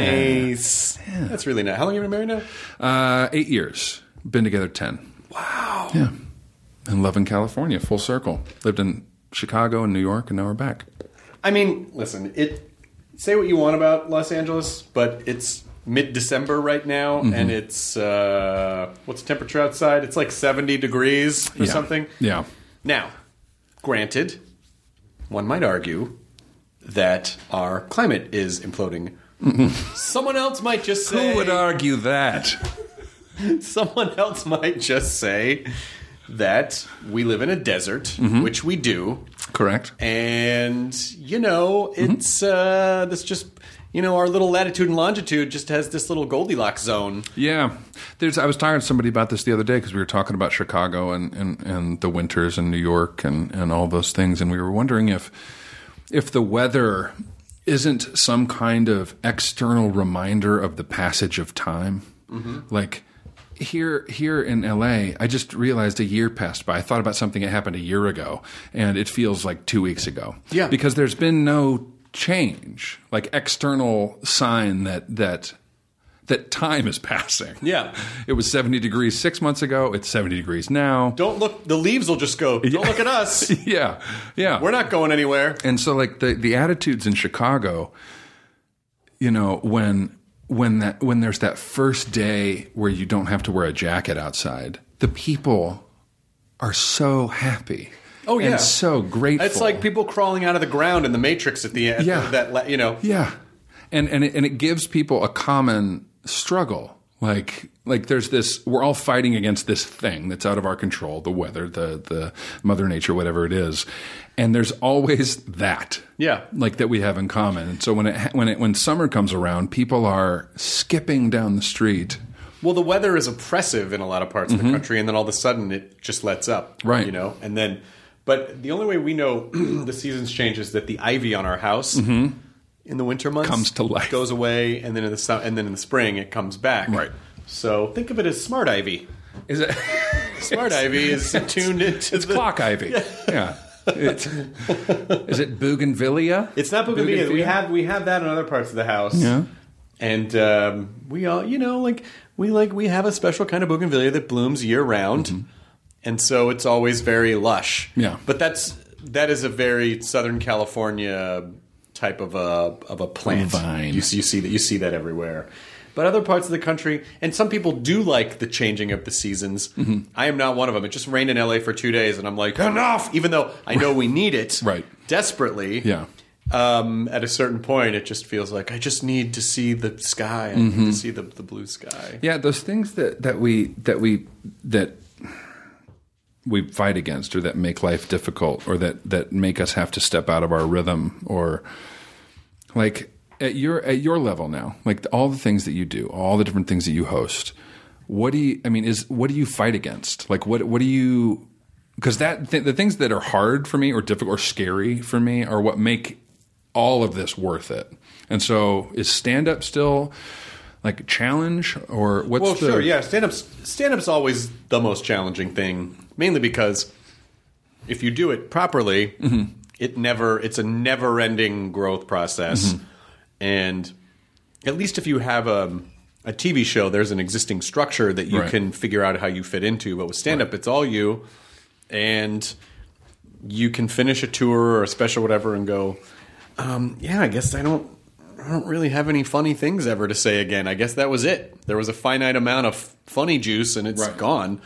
nice. Yeah. That's really nice. How long have you been married now? Uh, eight years. Been together ten. Wow. Yeah. And love in California, full circle. Lived in Chicago and New York, and now we're back. I mean, listen, it. Say what you want about Los Angeles, but it's mid-December right now, mm-hmm. and it's, uh, what's the temperature outside? It's like seventy degrees or yeah. something. Yeah. Now, granted, one might argue that our climate is imploding. Mm-hmm. Someone else might just say... Who would argue that? Someone else might just say that we live in a desert, mm-hmm. which we do. Correct. And, you know, it's mm-hmm. uh, this just... You know, our little latitude and longitude just has this little Goldilocks zone. Yeah. There's. I was talking to somebody about this the other day because we were talking about Chicago and, and, and the winters in New York and, and all those things. And we were wondering if if the weather isn't some kind of external reminder of the passage of time. Mm-hmm. Like here here in L A, I just realized a year passed by. I thought about something that happened a year ago, and it feels like two weeks ago. Yeah. Because there's been no change, like external sign that that that time is passing. Yeah. It was seventy degrees six months ago. It's seventy degrees now. Don't look. The leaves will just go, don't look at us. Yeah. Yeah. We're not going anywhere. And so like the, the attitudes in Chicago, you know, when when that when there's that first day where you don't have to wear a jacket outside, the people are so happy. Oh, yeah. And so grateful. It's like people crawling out of the ground in the Matrix at the end. Yeah. That, you know. Yeah. And and it, and it gives people a common struggle. Like like there's this, we're all fighting against this thing that's out of our control, the weather, the the Mother Nature, whatever it is. And there's always that. Yeah. Like that we have in common. And so when it when it when summer comes around, people are skipping down the street. Well, the weather is oppressive in a lot of parts mm-hmm. of the country, and then all of a sudden it just lets up. Right. You know, and then but the only way we know the seasons change is that the ivy on our house mm-hmm. in the winter months comes to life, goes away, and then in the su- and then in the spring it comes back. Right. So think of it as smart ivy. Is it smart ivy is tuned into it's the clock ivy. Yeah. yeah. It's, is it bougainvillea? It's not bougainvillea. bougainvillea. We have we have that in other parts of the house. Yeah. And um, we all, you know, like we like we have a special kind of bougainvillea that blooms year round. Mm-hmm. And so it's always very lush. Yeah. But that's that is a very Southern California type of a of a plant. Vine. You see, you see that you see that everywhere. But other parts of the country, and some people do like the changing of the seasons. Mm-hmm. I am not one of them. It just rained in L A for two days, and I'm like, enough! Even though I know we need it right. desperately. Yeah. Um, at a certain point, it just feels like I just need to see the sky. I mm-hmm. need to see the, the blue sky. Yeah, those things that, that we that we that we fight against, or that make life difficult, or that, that make us have to step out of our rhythm, or like at your at your level now, like all the things that you do, all the different things that you host. What do you? I mean, is what do you fight against? Like what what do you? Because that th- the things that are hard for me, or difficult, or scary for me, are what make all of this worth it. And so, is stand up still like a challenge, or what's well, the? Well, sure, yeah. Stand up's stand up's always the most challenging thing. Mainly because if you do it properly, mm-hmm. it never it's a never-ending growth process. Mm-hmm. And at least if you have a, a T V show, there's an existing structure that you right. can figure out how you fit into. But with stand-up, right. it's all you. And you can finish a tour or a special whatever and go, um, yeah, I guess I don't I don't really have any funny things ever to say again. I guess that was it. There was a finite amount of funny juice and it's Right. gone.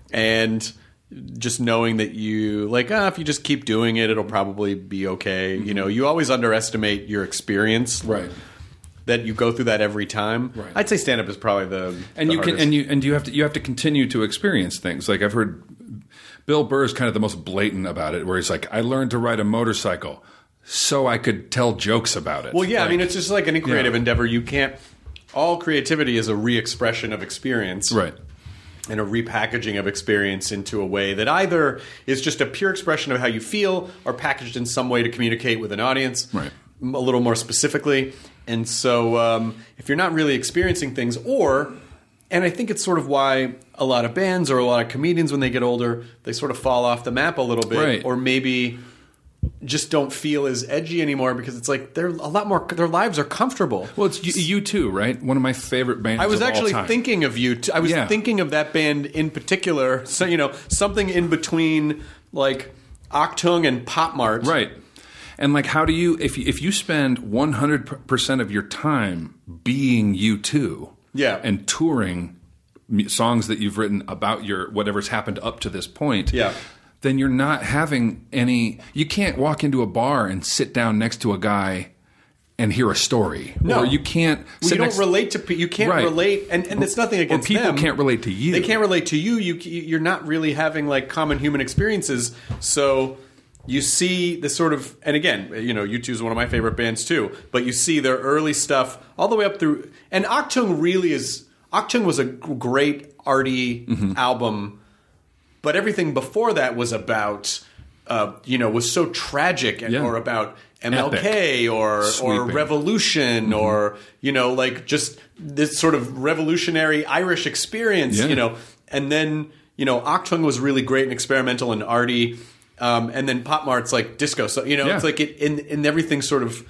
And just knowing that you, like, ah, if you just keep doing it, it'll probably be okay. Mm-hmm. You know, you always underestimate your experience. Right. That you go through that every time. Right. I'd say stand-up is probably the and the you can hardest. and you and you have to you have to continue to experience things. Like I've heard Bill Burr is kind of the most blatant about it, where he's like, I learned to ride a motorcycle so I could tell jokes about it. Well, yeah, like, I mean, it's just like any creative yeah. endeavor. You can't. All creativity is a re-expression of experience, right. and a repackaging of experience into a way that either is just a pure expression of how you feel, or packaged in some way to communicate with an audience, Right. a little more specifically. And so, um, if you're not really experiencing things, or, and I think it's sort of why a lot of bands or a lot of comedians, when they get older, they sort of fall off the map a little bit, Right. or maybe just don't feel as edgy anymore because it's like they're a lot more. Their lives are comfortable. Well, it's you, you too, right? One of my favorite bands. I was of all actually time. thinking of you. T- I was Yeah. thinking of that band in particular. So you know, something in between like Octung and Pop Mart, right? And like, how do you if you, if you spend one hundred percent of your time being you two, Yeah. and touring m- songs that you've written about your whatever's happened up to this point, Yeah. then you're not having any. You can't walk into a bar and sit down next to a guy and hear a story. No. Or you can't. Well, sit you don't next- relate to pe- you can't Right. relate, and, and it's nothing Or against people them. can't relate to you. They can't relate to you. You you're not really having like common human experiences. So you see the sort of, and again, you know, U two is one of my favorite bands too. But you see their early stuff all the way up through, and Octung really is. Octung was a g- great arty Mm-hmm. album, but everything before that was about, uh, you know, was so tragic and Yeah. or about M L K Epic. or or Sweeping. revolution or you know like just this sort of revolutionary Irish experience, Yeah. you know, and then you know Octung was really great and experimental and arty, um, and then Pop Mart's like disco, so you know Yeah. it's like it and, and everything sort of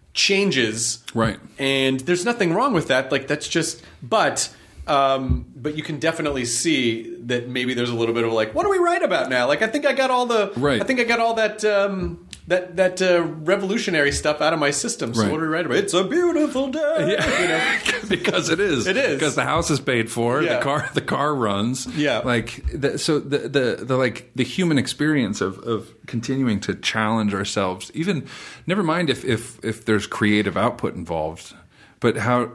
changes, Right. and there's nothing wrong with that, like that's just but. Um, but you can definitely see that maybe there's a little bit of like, what do we write about now? Like, I think I got all the, Right. I think I got all that, um, that that uh, revolutionary stuff out of my system. So Right. what do we write about? It's a beautiful day. You know? because it is. It is. because the house is paid for. Yeah. The car, the car runs. Yeah. like the, so the, the the like the human experience of of continuing to challenge ourselves. Even never mind if if if there's creative output involved, but how.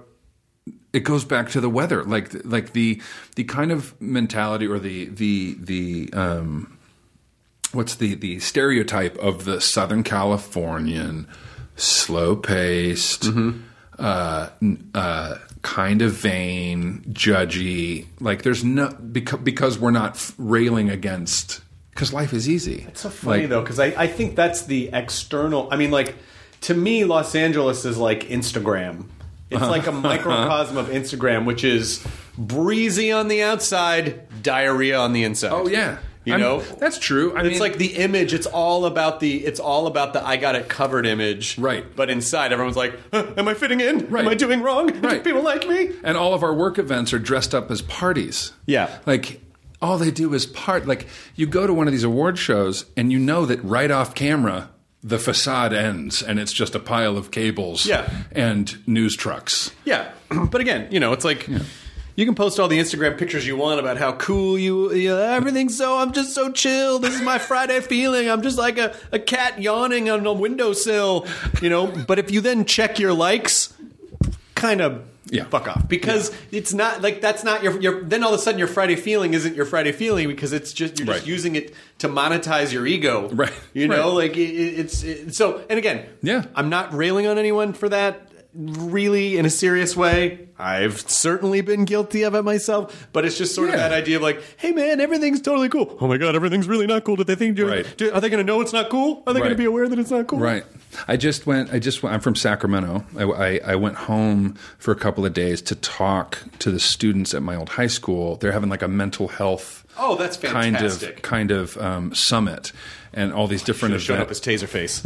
It goes back to the weather, like like the the kind of mentality or the the the um, what's the the stereotype of the Southern Californian, slow paced, Mm-hmm. uh, uh, kind of vain, judgy. Like there's no because because we're not railing against because life is easy. It's so funny Like, though, because I, I think that's the external. I mean, like to me, Los Angeles is like Instagram. It's like a microcosm of Instagram, which is breezy on the outside, diarrhea on the inside. Oh yeah, you I'm- know that's true. I it's mean, like the image. It's all about the. It's all about the. I got it covered image. Right. But inside, everyone's like, huh, "Am I fitting in? Right. Am I doing wrong? Do Right. people like me?" and all of our work events are dressed up as parties. Yeah. Like all they do is part like you go to one of these award shows and you know that right off camera the facade ends and it's just a pile of cables Yeah. and news trucks. Yeah, but again, you know, it's like you can post all the Instagram pictures you want about how cool you, you know, everything's so. I'm just so chill. This is my Friday feeling. I'm just like a, a cat yawning on a windowsill, you know. But if you then check your likes, kind of Yeah. fuck off because it's not like that's not your your. Then all of a sudden your Friday feeling isn't your Friday feeling because it's just you're just Right. using it to monetize your ego, Right. You know, Right. like it, it's it, so. And again, Yeah. I'm not railing on anyone for that really in a serious way. I've certainly been guilty of it myself, but it's just sort of Yeah. that idea of like, hey man, everything's totally cool. Oh my god, everything's really not cool. Did they think? Do, Right. do, are they going to know it's not cool? Are they going Right. to be aware that it's not cool? Right. I just went. I just went. I'm from Sacramento. I, I, I went home for a couple of days to talk to the students at my old high school. They're having like a mental health. Oh, that's kind fantastic. of kind of um, summit, and all these different Showed up events. as Taserface.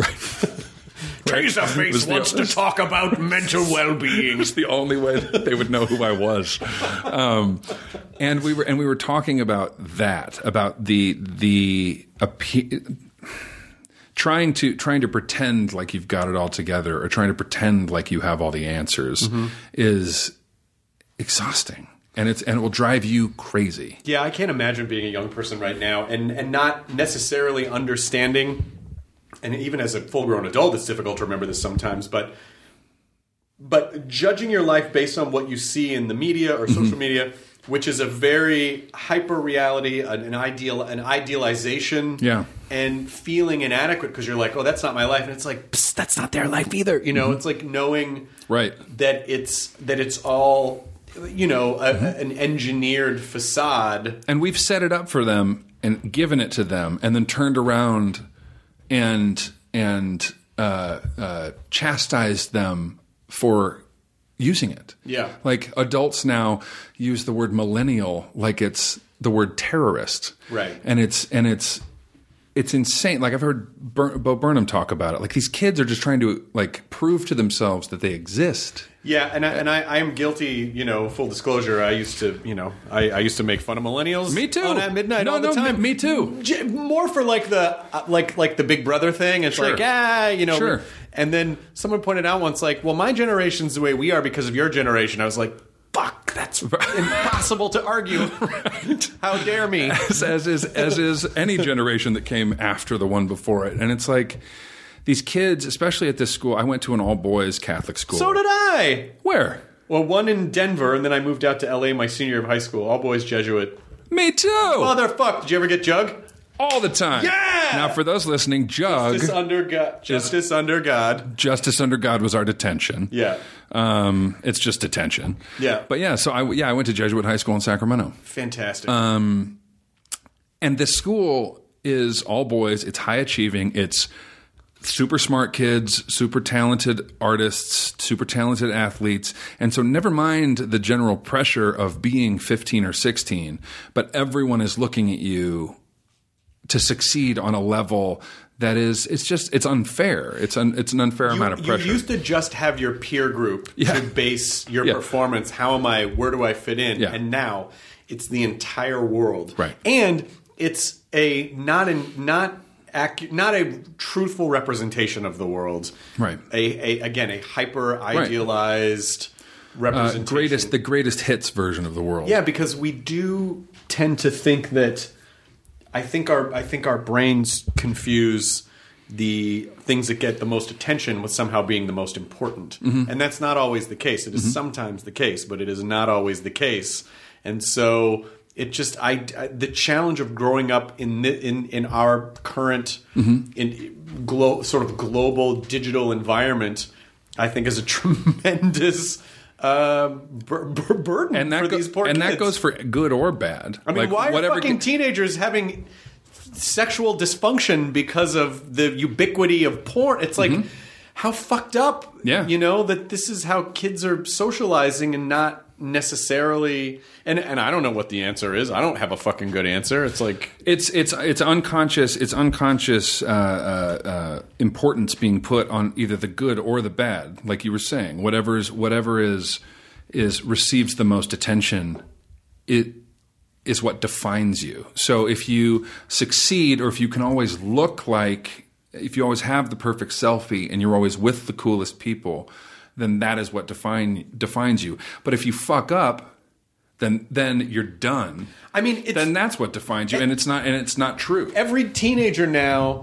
Taserface Was the- wants to talk about mental well-being. It's the only way that they would know who I was. Um, and we were and we were talking about that, about the the appe- trying to trying to pretend like you've got it all together, or trying to pretend like you have all the answers, mm-hmm. is exhausting, and it's and it will drive you crazy. Yeah, I can't imagine being a young person right now and and not necessarily understanding. And even as a full-grown adult, it's difficult to remember this sometimes, but but judging your life based on what you see in the media or social mm-hmm. media, which is a very hyper reality, an, an ideal, an idealization, yeah. and feeling inadequate because you're like, oh, that's not my life, and it's like, psst, that's not their life either. You know, mm-hmm. it's like knowing right. that it's that it's all, you know, a, mm-hmm. an engineered facade, and we've set it up for them and given it to them, and then turned around and and uh, uh, chastised them for using it. Yeah. Like adults now use the word millennial like it's the word terrorist. Right. And it's and it's it's insane. Like I've heard Bur- Bo Burnham talk about it. Like these kids are just trying to like prove to themselves that they exist. Yeah, and I, and I, I am guilty. You know, full disclosure. I used to, you know, I, I used to make fun of millennials. Me too. On At Midnight no, all the no, time. Me, me too. J- more for like the uh, like like the Big Brother thing. It's sure. like ah, you know. Sure. And then someone pointed out once, like, well, my generation's the way we are because of your generation. I was like, fuck, that's impossible to argue. Right. How dare me? As, as is as is any generation that came after the one before it, and it's like. These kids, especially at this school, I went to an all-boys Catholic school. So did I. Where? Well, one in Denver, and then I moved out to L A my senior year of high school. All-boys Jesuit. Me too. Motherfuck. Did you ever get Jug? All the time. Yeah! Now, for those listening, Jug... Justice under God. Justice under God. Justice under God was our detention. Yeah. Um, it's just detention. Yeah. But yeah, so I, yeah, I went to Jesuit High School in Sacramento. Fantastic. Um, and this school is all boys. It's high achieving. It's... super smart kids, super talented artists, super talented athletes. And so never mind the general pressure of being fifteen or sixteen, but everyone is looking at you to succeed on a level that is, it's just, it's unfair. It's un, it's an unfair you, amount of pressure. You used to just have your peer group yeah. to base your yeah. performance. How am I, where do I fit in? Yeah. And now it's the entire world. Right. And it's a, not in, not, Acu- not a truthful representation of the world. Right. A, a again a hyper idealized right. representation. Uh, greatest the greatest hits version of the world. Yeah, because we do tend to think that I think our I think our brains confuse the things that get the most attention with somehow being the most important. Mm-hmm. And that's not always the case. It is mm-hmm. sometimes the case, but it is not always the case. And so It just I, I the challenge of growing up in the, in in our current mm-hmm. in glo- sort of global digital environment, I think is a tremendous uh, bur- bur- burden and that for go- these poor and kids. that goes for good or bad. I mean, like, why whatever are fucking g- teenagers having sexual dysfunction because of the ubiquity of porn? It's like mm-hmm. how fucked up, yeah. you know, that this is how kids are socializing and not necessarily and and I don't know what the answer is. I don't have a fucking good answer. It's like it's it's it's unconscious it's unconscious uh, uh, uh, importance being put on either the good or the bad. Like you were saying, whatever is whatever is is receives the most attention, it is what defines you. So if you succeed, or if you can always look like, if you always have the perfect selfie and you're always with the coolest people, then that is what define defines you. But if you fuck up, then then you're done. I mean, it's, then that's what defines you, and it's not and it's not true. Every teenager now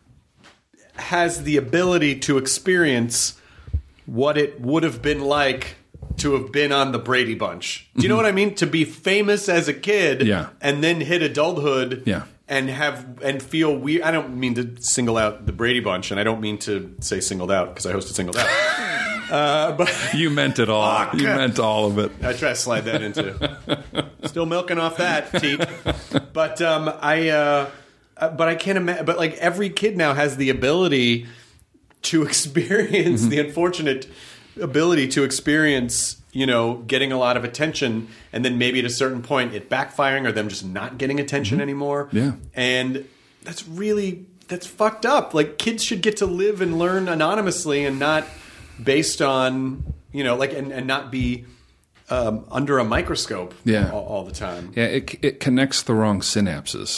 has the ability to experience what it would have been like to have been on the Brady Bunch. Do you know what I mean? To be famous as a kid, yeah. and then hit adulthood, yeah. and have and feel weird. I don't mean to single out the Brady Bunch, and I don't mean to say singled out because I hosted Singled Out. Uh, but you meant it all. Fuck. You meant all of it. I try to slide that into. Still milking off that, Teep. But um, I, uh, but I can't imagine. But like every kid now has the ability to experience mm-hmm. the unfortunate ability to experience, you know, getting a lot of attention, and then maybe at a certain point it backfiring or them just not getting attention mm-hmm. anymore. Yeah, and that's really that's fucked up. Like kids should get to live and learn anonymously and not based on, you know, like, and, and not be um, under a microscope yeah. all, all the time. Yeah, it it connects the wrong synapses.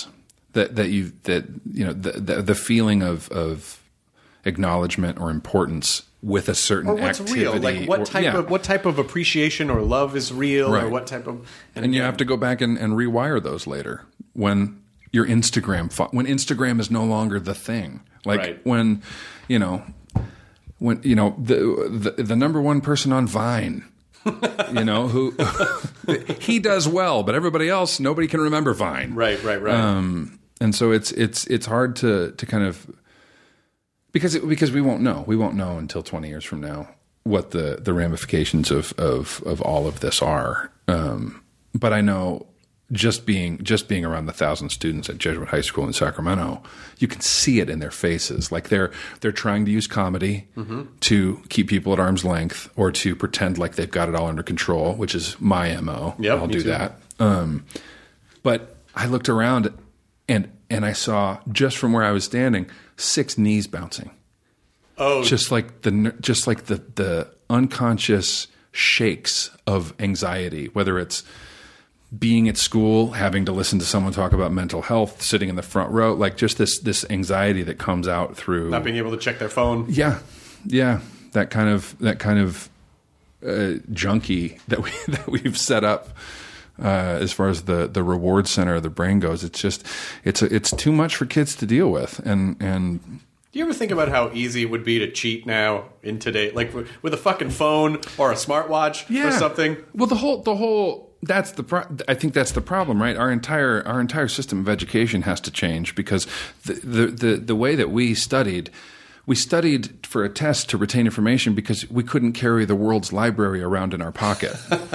that that you that you know the the, the feeling of of acknowledgement or importance with a certain or what's activity. real, like what or, type yeah. of what type of appreciation or love is real, Right. or what type of and, and you have to go back and, and rewire those later when your Instagram fo- when Instagram is no longer the thing, like Right. when you know when you know the the, the number one person on Vine. you know who he does well, but everybody else, nobody can remember Vine. Right, right, right. Um, and so it's it's it's hard to to kind of because it, because we won't know we won't know until twenty years from now what the the ramifications of of of all of this are. Um, but I know just being just being around the thousand students at Jesuit High School in Sacramento, you can see it in their faces. Like they're they're trying to use comedy mm-hmm. to keep people at arm's length or to pretend like they've got it all under control, which is my M O. Yep, I'll me do too. that. Um, but I looked around and and I saw just from where I was standing six knees bouncing. Oh, just like the ner- just like the the unconscious shakes of anxiety, whether it's being at school, having to listen to someone talk about mental health, sitting in the front row, like just this this anxiety that comes out through not being able to check their phone. Yeah, yeah, that kind of that kind of uh, junkie that we that we've set up uh, as far as the the reward center of the brain goes. It's just it's a, it's too much for kids to deal with, and and. Do you ever think about how easy it would be to cheat now in today, like with a fucking phone or a smartwatch yeah. or something? Well, the whole the whole that's the pro- I think that's the problem, right? Our entire our entire system of education has to change because the the the, the way that we studied. We studied for a test to retain information because we couldn't carry the world's library around in our pocket.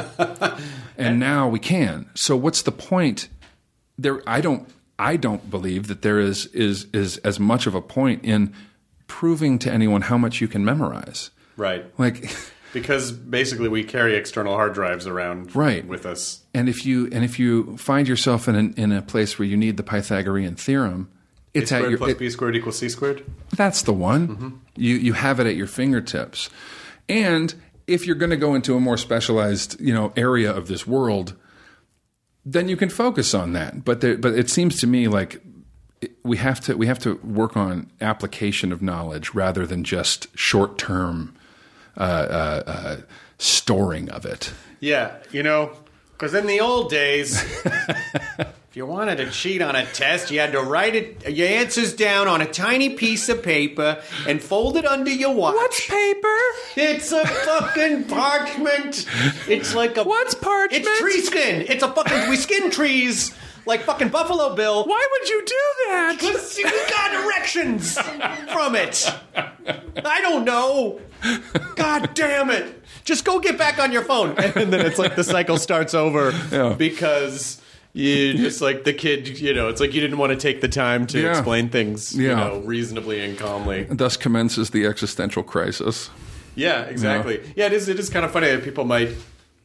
And now we can. So what's the point? There I don't I don't believe that there is is is as much of a point in proving to anyone how much you can memorize. Right. Like because basically we carry external hard drives around right. with us. And if you and if you find yourself in an, in a place where you need the Pythagorean theorem, it's A at squared your plus it, B squared equals C squared? That's the one. Mm-hmm. You you have it at your fingertips. And if you're going to go into a more specialized, you know, area of this world, then you can focus on that. But there, but it seems to me like we have to we have to work on application of knowledge rather than just short term uh, uh, uh, storing of it. Yeah, you know, because in the old days, if you wanted to cheat on a test, you had to write it, your answers down on a tiny piece of paper and fold it under your watch. What's paper? It's a fucking parchment. It's like a... What's parchment? It's tree skin. It's a fucking... We skin trees like fucking Buffalo Bill. Why would you do that? Because you got erections from it. I don't know. God damn it. Just go get back on your phone. And then it's like the cycle starts over Yeah. because... You just like the kid, you know, it's like you didn't want to take the time to Yeah. explain things, you Yeah. know, reasonably and calmly. Thus commences the existential crisis. Yeah, exactly. Yeah, yeah it is. It is kind of funny that people might,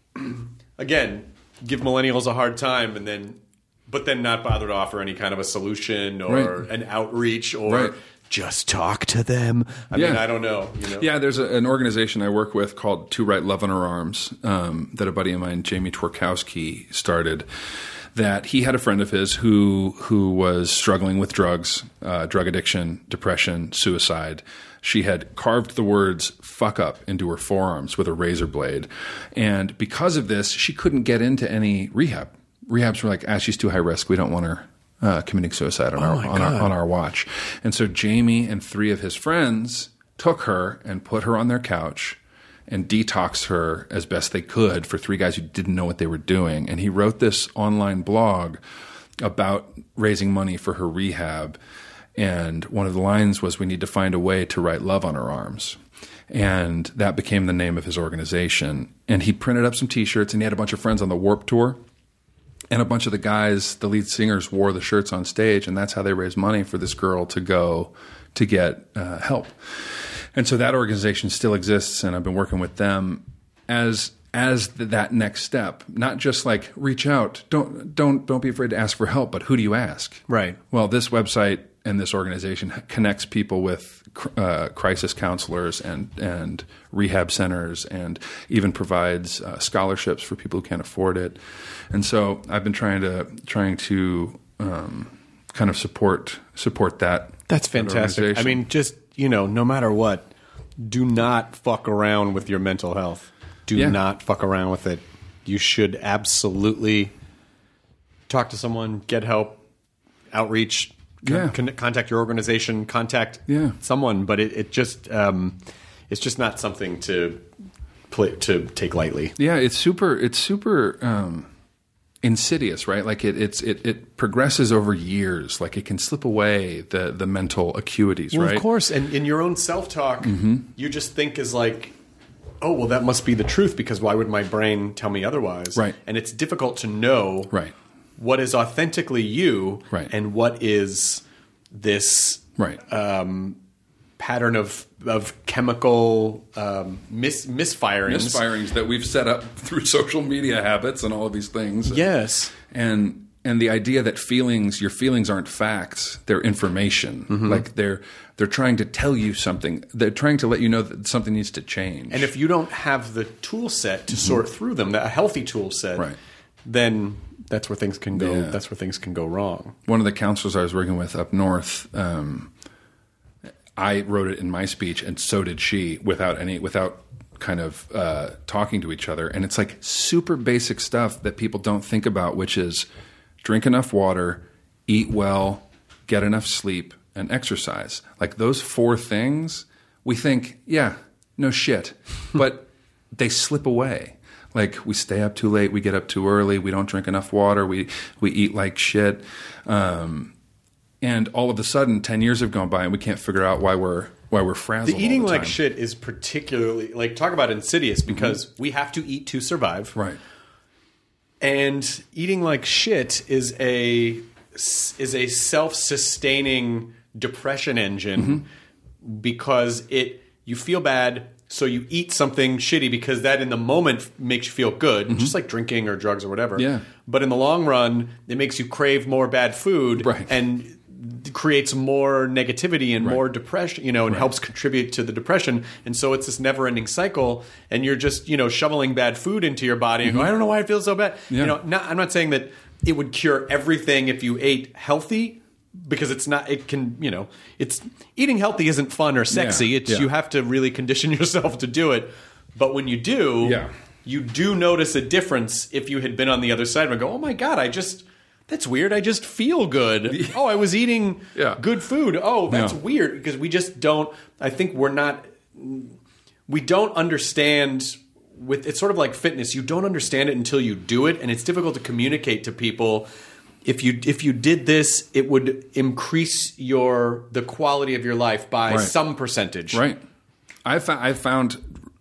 again, give millennials a hard time, and then, but then not bother to offer any kind of a solution or Right. an outreach or Right. just talk to them. I Yeah. mean, I don't know. You know? Yeah, there's a, an organization I work with called To Write Love on Our Arms um, that a buddy of mine, Jamie Twerkowski, started. That he had a friend of his who who was struggling with drugs, uh, drug addiction, depression, suicide. She had carved the words "fuck up" into her forearms with a razor blade, and because of this, she couldn't get into any rehab. Rehabs were like, "Ah, she's too high risk. We don't want her uh, committing suicide on, Oh our, my on our God. on our watch." And so Jamie and three of his friends took her and put her on their couch and detoxed her as best they could for three guys who didn't know what they were doing. And he wrote this online blog about raising money for her rehab. And one of the lines was, "We need to find a way to write love on our arms." And that became the name of his organization. And he printed up some T-shirts, and he had a bunch of friends on the Warped Tour. And a bunch of the guys, the lead singers, wore the shirts on stage. And that's how they raised money for this girl to go to get uh, help. And so that organization still exists, and I've been working with them as as th- that next step. Not just like reach out, don't don't don't be afraid to ask for help, but who do you ask? Right. Well, this website and this organization connects people with uh, crisis counselors and and rehab centers, and even provides uh, scholarships for people who can't afford it. And so I've been trying to trying to um, kind of support support that. That's that fantastic. I organization. mean, just, you know, no matter what, do not fuck around with your mental health. Do Yeah. not fuck around with it. You should absolutely talk to someone, get help, outreach, con- Yeah. con- contact your organization, contact Yeah. someone. But it, it just, um, it's just not something to play, to take lightly. Yeah, it's super. It's super um, insidious, right? Like it, it's it, it progresses over years. Like it can slip away the the mental acuities, Well, right? of course. And in your own self-talk, Mm-hmm. you just think is like, oh, well, that must be the truth because why would my brain tell me otherwise? Right. And it's difficult to know Right. what is authentically you Right. and what is this Right. um, pattern of of chemical um, mis- misfirings. Misfirings that we've set up through social media habits and all of these things. Yes. and and the idea that feelings, your feelings aren't facts; they're information. Mm-hmm. Like they're they're trying to tell you something. They're trying to let you know that something needs to change. And if you don't have the tool set to sort through them, a healthy tool set, Right. then that's where things can go. Yeah. That's where things can go wrong. One of the counselors I was working with up north, um, I wrote it in my speech, and so did she, without any, without kind of uh, talking to each other. And it's like super basic stuff that people don't think about, which is drink enough water, eat well, get enough sleep, and exercise. Like those four things, we think, yeah, no shit, but they slip away. Like we stay up too late, we get up too early, we don't drink enough water, we we eat like shit. Um, And all of a sudden, ten years have gone by, and we can't figure out why we're why we're frazzled. The eating all the like time. shit is particularly like talk about insidious because we have to eat to survive. right? And eating like shit is a is a self-sustaining depression engine because it you feel bad, so you eat something shitty because that in the moment makes you feel good, just like drinking or drugs or whatever. Yeah. But in the long run, it makes you crave more bad food, Right. and creates more negativity and Right. more depression, you know, and helps contribute to the depression. And so it's this never-ending cycle, and you're just, you know, shoveling bad food into your body and go, I don't know why I feel so bad. Yeah. You know, not, I'm not saying that it would cure everything if you ate healthy, because it's not, it can, you know, it's, eating healthy isn't fun or sexy. Yeah. It's, Yeah. you have to really condition yourself to do it. But when you do, Yeah. you do notice a difference if you had been on the other side and go, oh my God, I just, that's weird. I just feel good. Oh, I was eating Yeah. good food. Oh, that's Yeah. weird because we just don't, I think we're not, we don't understand with, it's sort of like fitness. You don't understand it until you do it. And it's difficult to communicate to people. If you, if you did this, it would increase your, the quality of your life by Right. some percentage. Right. I found I found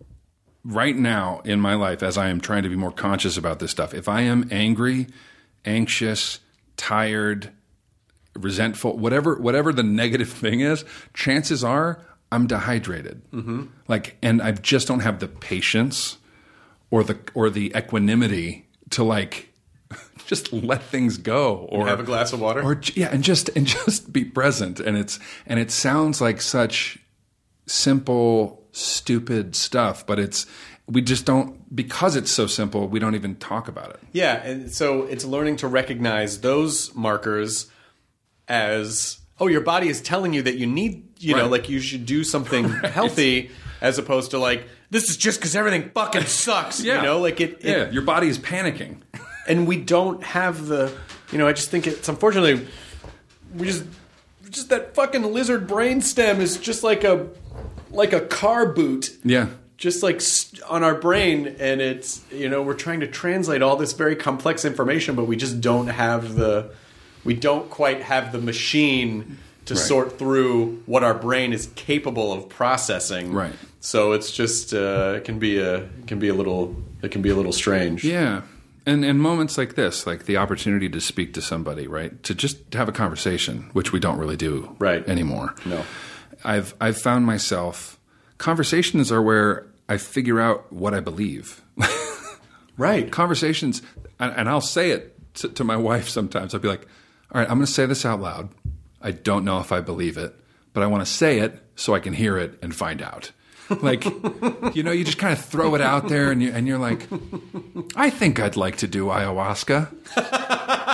right now in my life, as I am trying to be more conscious about this stuff, if I am angry, anxious, tired, resentful, whatever whatever the negative thing is, chances are I'm dehydrated. Mm-hmm. Like, and I just don't have the patience or the or the equanimity to like just let things go or Have a glass of water. or yeah, and just and just be present. And it's and it sounds like such simple, stupid stuff, but it's we just don't, because it's so simple, we don't even talk about it. Yeah, and so it's learning to recognize those markers as, oh, your body is telling you that you need, you know, Right. like you should do something healthy, as opposed to like, this is just because everything fucking sucks, you know, like it, it Yeah, your body is panicking. and we don't have the, you know, I just think it's unfortunately we just just that fucking lizard brainstem is just like a like a car boot. Yeah. Just like st- on our brain, and it's, you know, we're trying to translate all this very complex information, but we just don't have the, we don't quite have the machine to Right. sort through what our brain is capable of processing. Right. So it's just uh, it can be a it can be a little it can be a little strange. Yeah. And and moments like this, like the opportunity to speak to somebody, right? To just have a conversation, which we don't really do Right. anymore. No. I've I've found myself, conversations are where I figure out what I believe. Right. Conversations, and, and I'll say it to, to my wife sometimes. I'll be like, all right, I'm going to say this out loud. I don't know if I believe it, but I want to say it so I can hear it and find out. Like, you know, you just kind of throw it out there, and, you, and you're like, I think I'd like to do ayahuasca. Oh,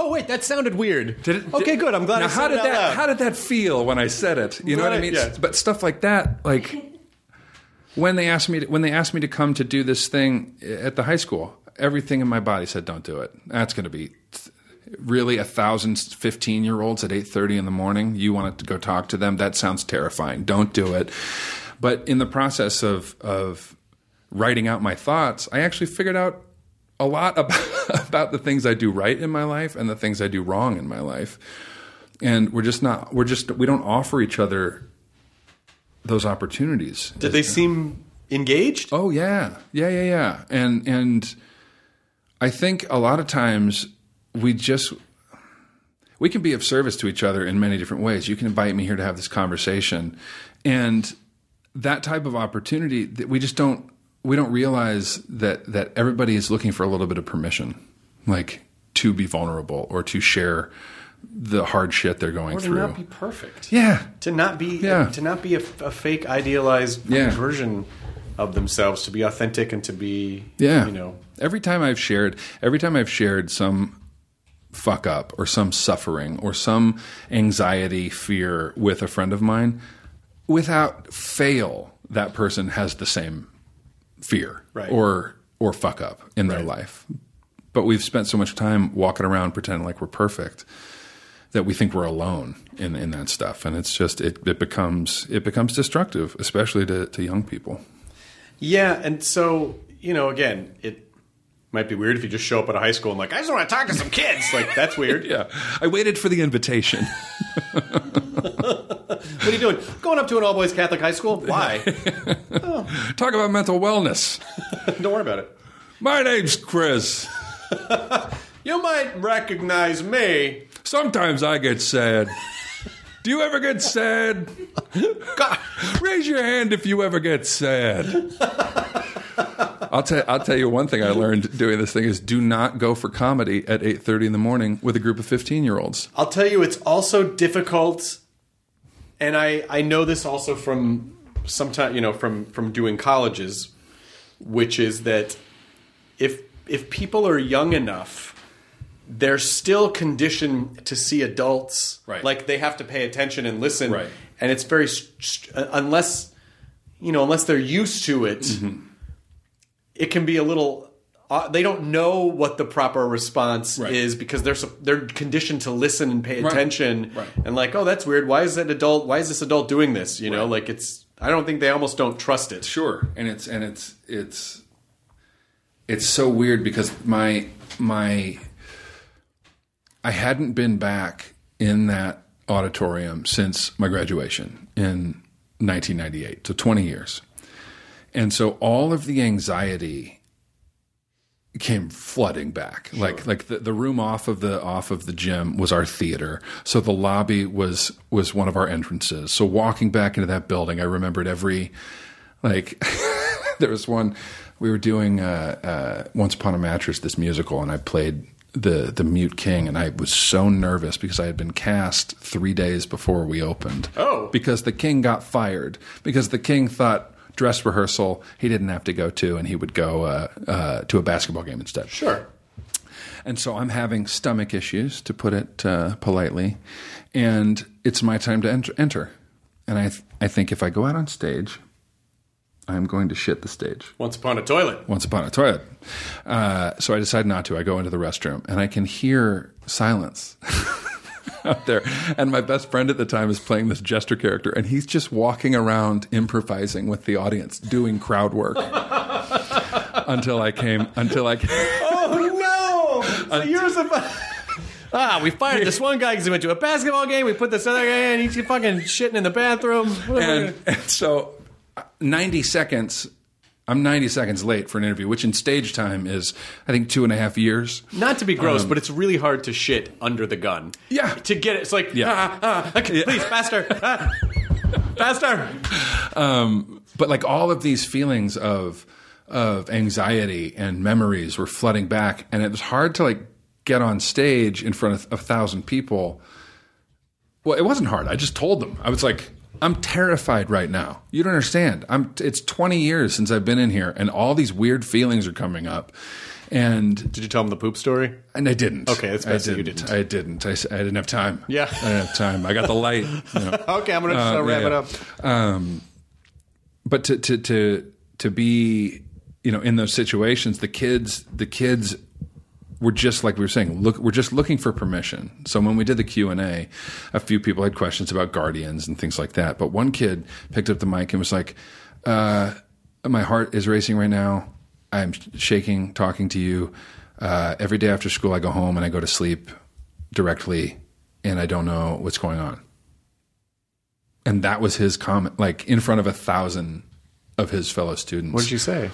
Oh wait, that sounded weird. Did it, okay, did, good. I'm glad. Now, I said how it did out that? loud. How did that feel when I said it? You know what I Right, mean? yeah. But stuff like that, like when they asked me to, when they asked me to come to do this thing at the high school, everything in my body said, "Don't do it. That's going to be." Really, a thousand fifteen-year-olds at eight thirty in the morning, you want to go talk to them? That sounds terrifying. Don't do it. But in the process of of writing out my thoughts, I actually figured out a lot about, about the things I do right in my life and the things I do wrong in my life. And we're just not, we're just, we don't offer each other those opportunities. Did they seem engaged? Oh, yeah. Yeah, yeah, yeah. And, and I think a lot of times, we just we can be of service to each other in many different ways. You can invite me here to have this conversation, and that type of opportunity that we just don't we don't realize that that everybody is looking for a little bit of permission, like to be vulnerable or to share the hard shit they're going or to through. not be perfect. Yeah, to not be Yeah. to not be a, a fake idealized Yeah. version of themselves. To be authentic and to be yeah. you know. Every time I've shared, every time I've shared some fuck up or some suffering or some anxiety, fear with a friend of mine, without fail, that person has the same fear Right. or or fuck up in their Right. life. But we've spent so much time walking around pretending like we're perfect that we think we're alone in in that stuff, and it's just it, it becomes it becomes destructive, especially to, to young people. Yeah, and so you know, again, it might be weird if you just show up at a high school and like, I just want to talk to some kids. Like, that's weird. Yeah, I waited for the invitation. What are you doing? Going up to an all-boys Catholic high school? Why? Talk about mental wellness. Don't worry about it. My name's Chris. You might recognize me. Sometimes I get sad. Do you ever get sad? God. Raise your hand if you ever get sad. I'll tell I'll tell you one thing I learned doing this thing is do not go for comedy at eight thirty in the morning with a group of fifteen-year-olds. I'll tell you, it's also difficult, and I, I know this also from sometime you know from from doing colleges, which is that if if people are young enough, they're still conditioned to see adults, Right. like they have to pay attention and listen, Right. and it's very st- st- unless you know unless they're used to it. Mm-hmm. It can be a little. Uh, they don't know what the proper response Right. is because they're so- they're conditioned to listen and pay Right. attention, Right. and like, oh, that's weird. Why is that adult? Why is this adult doing this? You know, Right. like it's. I don't think they almost don't trust it. Sure, and it's and it's it's it's so weird because my my I hadn't been back in that auditorium since my graduation in nineteen ninety-eight, so twenty years. And so all of the anxiety came flooding back. Sure. Like like the, the room off of the off of the gym was our theater. So the lobby was was one of our entrances. So walking back into that building, I remembered every like there was one we were doing uh, uh, Once Upon a Mattress, this musical, and I played the the Mute King, and I was so nervous because I had been cast three days before we opened. Oh. Because the King got fired. Because the King thought dress rehearsal he didn't have to go to, and he would go uh, uh, to a basketball game instead. Sure. And so I'm having stomach issues, to put it uh, politely, and it's my time to enter. enter. And I th- I think if I go out on stage, I'm going to shit the stage. Once upon a toilet. Once upon a toilet. Uh, so I decide not to. I go into the restroom, and I can hear silence out there. And my best friend at the time is playing this jester character, and he's just walking around improvising with the audience, doing crowd work until I came. Until I came. Oh no! So you're supposed. Ah, we fired this one guy because he went to a basketball game. We put this other guy in. He's fucking shitting in the bathroom. And, and so ninety seconds, I'm ninety seconds late for an interview, which in stage time is, I think, two and a half years. Not to be gross, Um, but it's really hard to shit under the gun. Yeah. To get it, it's like, Yeah. ah, ah, okay, Yeah. please, faster, ah, faster. Um, but like all of these feelings of of anxiety and memories were flooding back, and it was hard to like get on stage in front of a thousand people. Well, it wasn't hard. I just told them. I was like, I'm terrified right now. You don't understand. I'm. It's twenty years since I've been in here, and all these weird feelings are coming up. And did you tell him the poop story? And I didn't. Okay, it's best that you didn't. I didn't. I, I didn't have time. Yeah, I didn't have time. I got the light. You know. Okay, I'm gonna just uh, wrap yeah, it up. Um, but to to to to be, you know, in those situations, the kids, the kids. We're just like we were saying. Look, we're just looking for permission. So when we did the Q and A, a few people had questions about guardians and things like that. But one kid picked up the mic and was like, uh, "My heart is racing right now. I'm shaking talking to you. Uh, every day after school, I go home and I go to sleep directly, and I don't know what's going on." And that was his comment, like in front of a thousand of his fellow students. What did you say?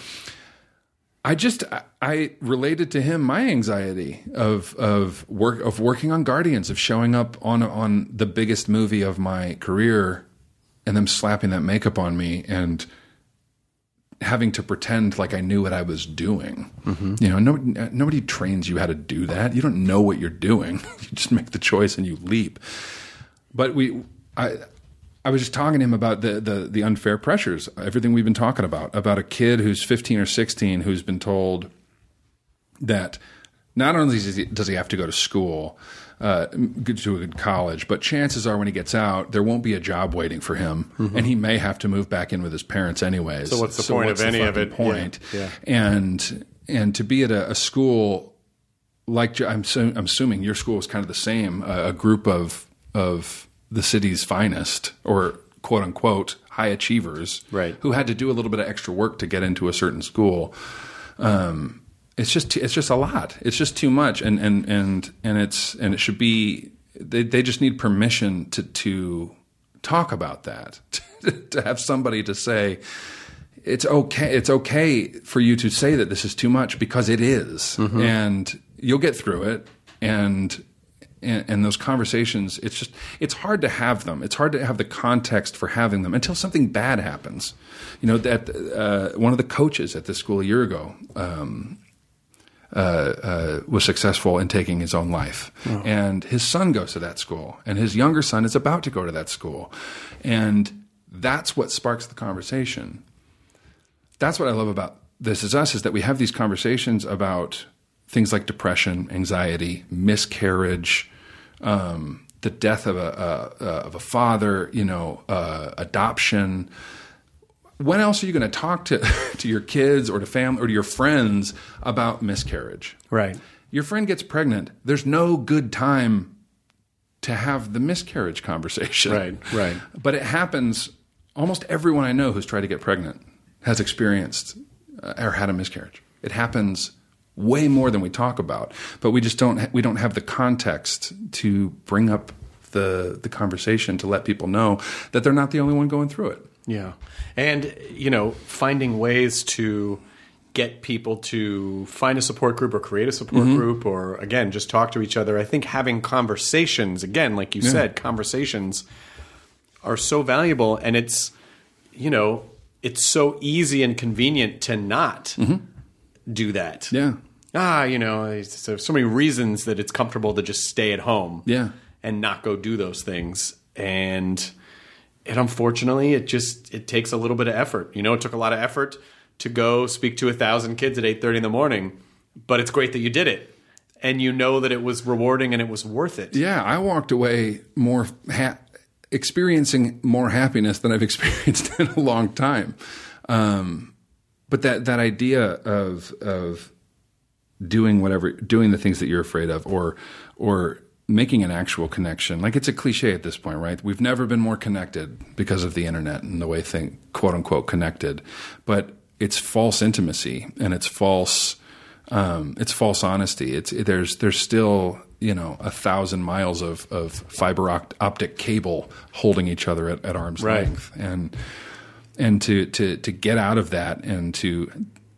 I just I related to him my anxiety of of work of working on Guardians, of showing up on on the biggest movie of my career, and them slapping that makeup on me and having to pretend like I knew what I was doing. Mm-hmm. You know, no, nobody trains you how to do that. You don't know what you're doing. You just make the choice and you leap. But we, I. I was just talking to him about the, the, the unfair pressures, everything we've been talking about, about a kid who's fifteen or sixteen who's been told that not only does he, does he have to go to school, uh, go to a good college, but chances are when he gets out, there won't be a job waiting for him, mm-hmm. and he may have to move back in with his parents anyways. So what's the so point what's of any of it? Point? Yeah. Yeah. And and to be at a, a school like I'm, I'm assuming your school was kind of the same, a, a group of of the city's finest, or quote unquote high achievers, right, who had to do a little bit of extra work to get into a certain school. Um, it's just it's just a lot. It's just too much, and and and and it's and it should be. They they just need permission to to talk about that, to have somebody to say it's okay. It's okay for you to say that this is too much, because it is, mm-hmm. and you'll get through it. And And, and those conversations, it's just, it's hard to have them. It's hard to have the context for having them until something bad happens. You know, that uh, one of the coaches at this school a year ago um, uh, uh, was successful in taking his own life. Oh. And his son goes to that school, and his younger son is about to go to that school. And that's what sparks the conversation. That's what I love about This Is Us, is that we have these conversations about things like depression, anxiety, miscarriage, um, the death of a, a, of a father, you know, uh, adoption. When else are you going to talk to to your kids or to family or to your friends about miscarriage? Right. Your friend gets pregnant. There's no good time to have the miscarriage conversation. Right, right. But it happens. Almost everyone I know who's tried to get pregnant has experienced uh, or had a miscarriage. It happens way more than we talk about, but we just don't ha- we don't have the context to bring up the the conversation to let people know that they're not the only one going through it. Yeah. And, you know, finding ways to get people to find a support group or create a support mm-hmm. group, or, again, just talk to each other. I think having conversations, again, like you yeah. said, conversations are so valuable, and it's, you know, it's so easy and convenient to not mm-hmm. do that. Yeah. Ah, you know, there's so many reasons that it's comfortable to just stay at home yeah. and not go do those things. And and unfortunately, it just it takes a little bit of effort. You know, it took a lot of effort to go speak to a thousand kids at eight thirty in the morning, but it's great that you did it. And you know that it was rewarding and it was worth it. Yeah, I walked away more ha- experiencing more happiness than I've experienced in a long time. Um, but that that idea of of doing whatever, doing the things that you're afraid of, or or making an actual connection. Like, it's a cliche at this point, right? We've never been more connected because of the internet and the way things, quote unquote, connected. But it's false intimacy, and it's false, um, it's false honesty. It's there's there's still, you know, a thousand miles of of fiber opt- optic cable holding each other at, at arm's right. length, and and to to to get out of that, and to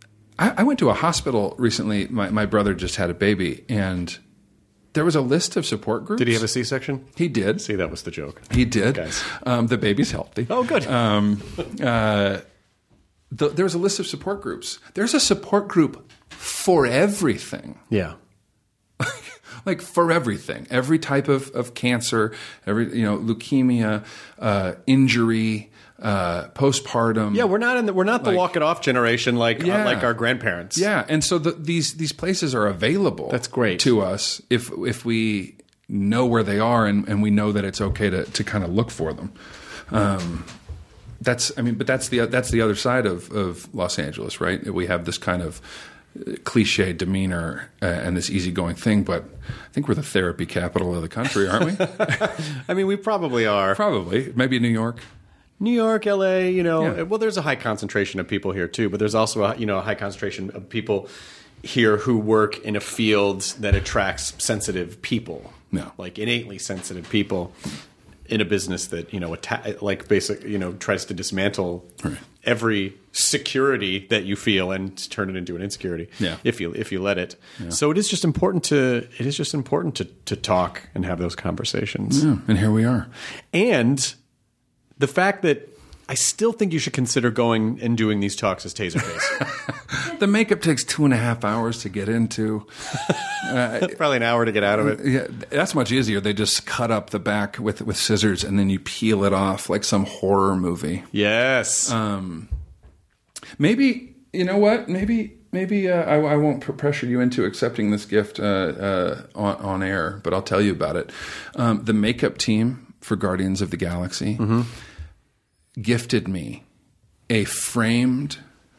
I, I went to a hospital recently. My my brother just had a baby, and there was a list of support groups. Did he have a C-section? He did. See, that was the joke. He did. Guys. Um, the baby's healthy. Oh, good. Um, uh, the, there was a list of support groups. There's a support group for everything. Yeah. like for everything, every type of, of cancer, every, you know, leukemia, uh, injury, uh, postpartum. Yeah, we're not in the, we're not the Like- walk it off generation like uh, Yeah. like our grandparents. Yeah, and so the, these these places are available. That's great. to us if if we know where they are and, and we know that it's okay to, to kind of look for them. Um, that's I mean, but that's the that's the other side of, of Los Angeles, right? We have this kind of cliche demeanor uh, and this easygoing thing, but I think we're the therapy capital of the country, aren't we? I mean, we probably are. Probably, maybe New York. New York, L A, you know, Yeah. well, there's a high concentration of people here too, but there's also a, you know, a high concentration of people here who work in a field that attracts sensitive people, No. like innately sensitive people in a business that, you know, atta- like basic, you know, tries to dismantle Right. every security that you feel and turn it into an insecurity Yeah. if you if you let it. So it is just important to it is just important to to talk and have those conversations. Yeah, and here we are. And the fact that I still think you should consider going and doing these talks as Taserface. The makeup takes two and a half hours to get into. Probably an hour to get out of it. Yeah, that's much easier. They just cut up the back with with scissors and then you peel it off like some horror movie. Yes. Um, maybe you know what? Maybe maybe uh, I, I won't pr- pressure you into accepting this gift uh, uh, on, on air, but I'll tell you about it. Um, the makeup team for Guardians of the Galaxy gifted me a framed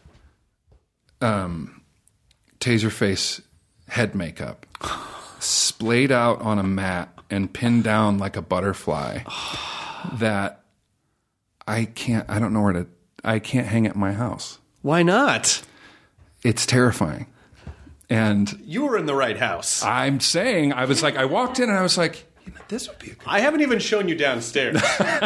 um, Taserface head makeup, splayed out on a mat and pinned down like a butterfly. that I can't. I don't know where to. I can't hang at my house. Why not? It's terrifying. And You were in the right house. I'm saying, I was like, I walked in and I was like, you know, this would be a good. I haven't even shown you downstairs.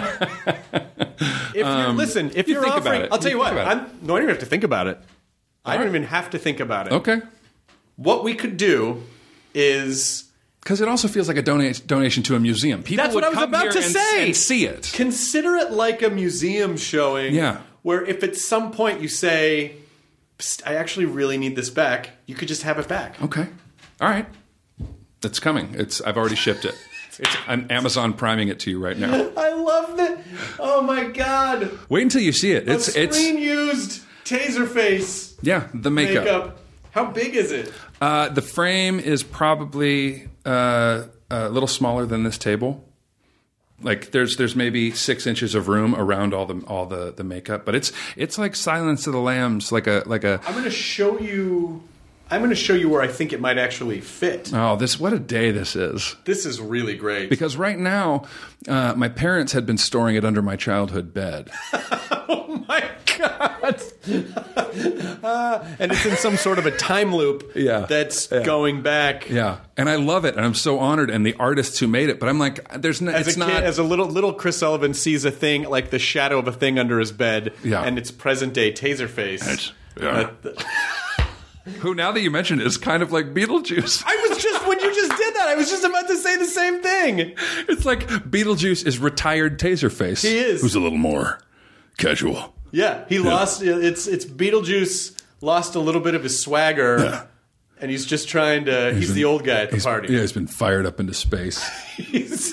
if you're, listen, if you you're think about offering, it. I'll tell You you, think what. about it. I'm, no, I don't even have to think about it. I don't right. even have to think about it. Okay. What we could do is Because it also feels like a donate, donation to a museum. People That's would what I was come about here to and, say. and see it. consider it like a museum showing. Yeah. Where if at some point you say, "Psst, I actually really need this back, you could just have it back. Okay. All right. It's coming. It's. I've already shipped it. It's, I'm Amazon priming it to you right now. I love that. Oh my God. Wait until you see it. A It's. It's. screen used Taserface Yeah. The makeup. makeup. How big is it? Uh, the frame is probably uh, a little smaller than this table. Like there's there's maybe six inches of room around all the all the, the makeup, but it's it's like Silence of the Lambs, like a like a I'm going to show you. I'm going to show you where I think it might actually fit. oh this what a day this is. This is really great. Because right now, uh, my parents had been storing it under my childhood bed. Oh my God. uh, and it's in some sort of a time loop Yeah. that's Yeah. going back. Yeah, and I love it, and I'm so honored, and the artists who made it. But I'm like, there's no, As it's a not. kid, as a little little Chris Sullivan sees a thing like the shadow of a thing under his bed, Yeah. and it's present day Taserface. That's- yeah. Uh, th- who now that you mention it is kind of like Beetlejuice. I was just when you just did that, I was just about to say the same thing. It's like Beetlejuice is retired Taserface. He is. Who's a little more casual? Yeah, he lost. It's it's Beetlejuice lost a little bit of his swagger, Yeah. and he's just trying to. He's, been- the old guy at the He's- party. Yeah, he's been fired up into space. He's-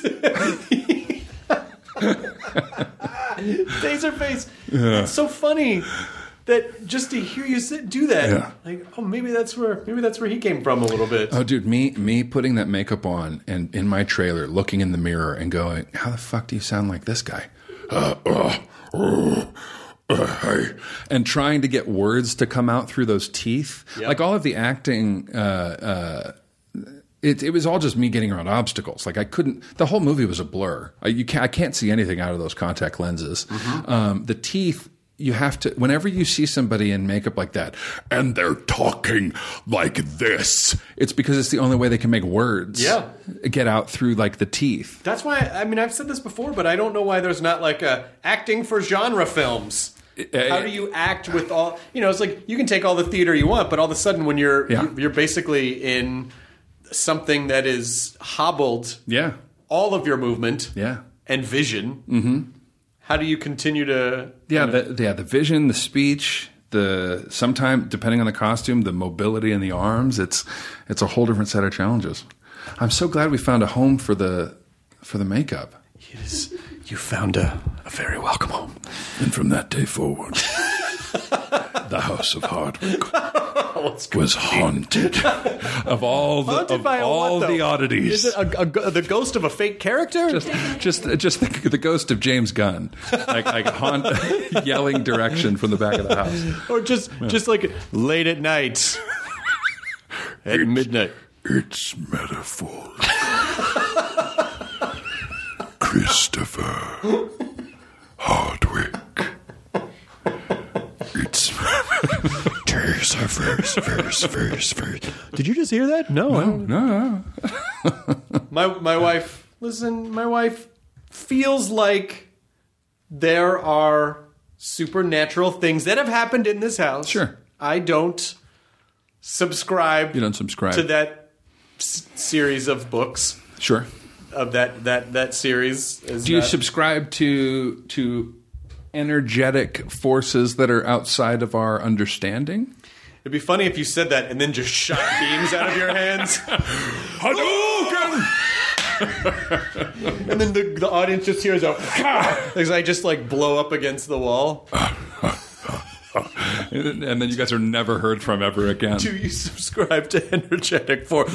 Taserface. It's so funny that just to hear you sit, do that, Yeah. like, oh, maybe that's where maybe that's where he came from a little bit. Oh, dude, me me putting that makeup on and in my trailer, looking in the mirror and going, "How the fuck do you sound like this guy?" Uh, uh, uh, uh, hey. And trying to get words to come out through those teeth, Yep. like all of the acting. Uh, uh, It, it was all just me getting around obstacles. Like I couldn't. The whole movie was a blur. I, you can't, I can't see anything out of those contact lenses. Um, the teeth. You have to. Whenever you see somebody in makeup like that, And they're talking like this. it's because it's the only way they can make words. Yeah. Get out through like the teeth. That's why. I mean, I've said this before, but I don't know why there's not like a acting for genre films. Uh, How do you act with all? You know, it's like you can take all the theater you want, but all of a sudden, when you're Yeah. you're basically in something that is hobbled, Yeah. all of your movement, Yeah. and vision. Mm-hmm. How do you continue to? Yeah, the, yeah, the vision, the speech, the sometime depending on the costume, the mobility in the arms. It's it's a whole different set of challenges. I'm so glad we found a home for the for the makeup. It is. You found a, a very welcome home. And from that day forward, the House of Hardwick was haunted of all the, Haunted of by a all what, the though? oddities. Is it a, a, the ghost of a fake character? Just, just, just the, the ghost of James Gunn, like, like haunt, yelling direction from the back of the house. Or just, just like late at night, at midnight. It's metaphor. Christopher Hardwick. It's Taser verse, verse, verse, verse. Did you just hear that? No, I don't. No, My my wife. Listen, my wife feels like there are supernatural things that have happened in this house. Sure. I don't subscribe. you don't subscribe to that s- series of books. Sure. Of that that that series. Is Do you not- subscribe to to energetic forces that are outside of our understanding? It'd be funny if you said that and then just shot beams out of your hands. Hadouken! And then the, the audience just hears a as I just like blow up against the wall. And and then you guys are never heard from ever again. Do you subscribe to energetic for?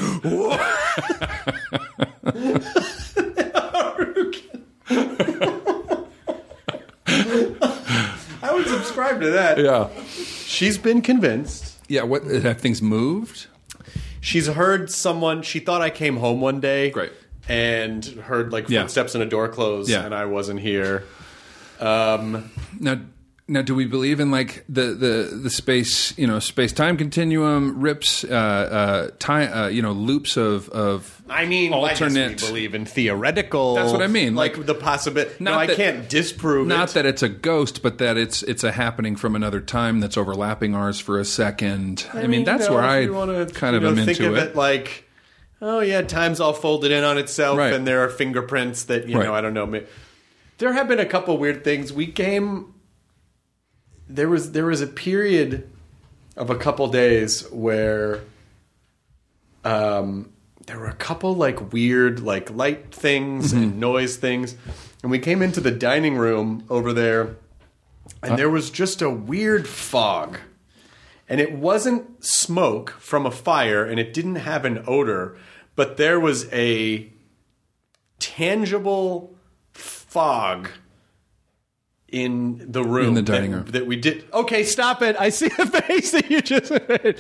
I would subscribe to that. Yeah. She's been convinced. Yeah, what have things moved? She's heard someone. She thought I came home one day. Great. And heard like Yeah. footsteps and a door close, Yeah. and I wasn't here. Um, Now, now, do we believe in like the the, the space, you know, space time continuum, rips, uh, uh, time, uh, you know, loops of of I mean, alternate. I guess we believe in theoretical. That's what I mean, Like, like- the possibility. No, Not I that- can't disprove Not it. that it's a ghost, but that it's it's a happening from another time that's overlapping ours for a second. I, mean, that's you know, where if I you wanna, kind you of know, am think into of it. it like, oh yeah, time's all folded in on itself, Right. and there are fingerprints that you Right. know. I don't know. ma- There have been a couple weird things. We came. There was there was a period of a couple days where, um, there were a couple like weird like light things Mm-hmm. and noise things, and we came into the dining room over there, and there was just a weird fog. And it wasn't smoke from a fire, and it didn't have an odor, but there was a tangible fog in the room. In the dining that, room. that we did. Okay, stop it. I see the face that you just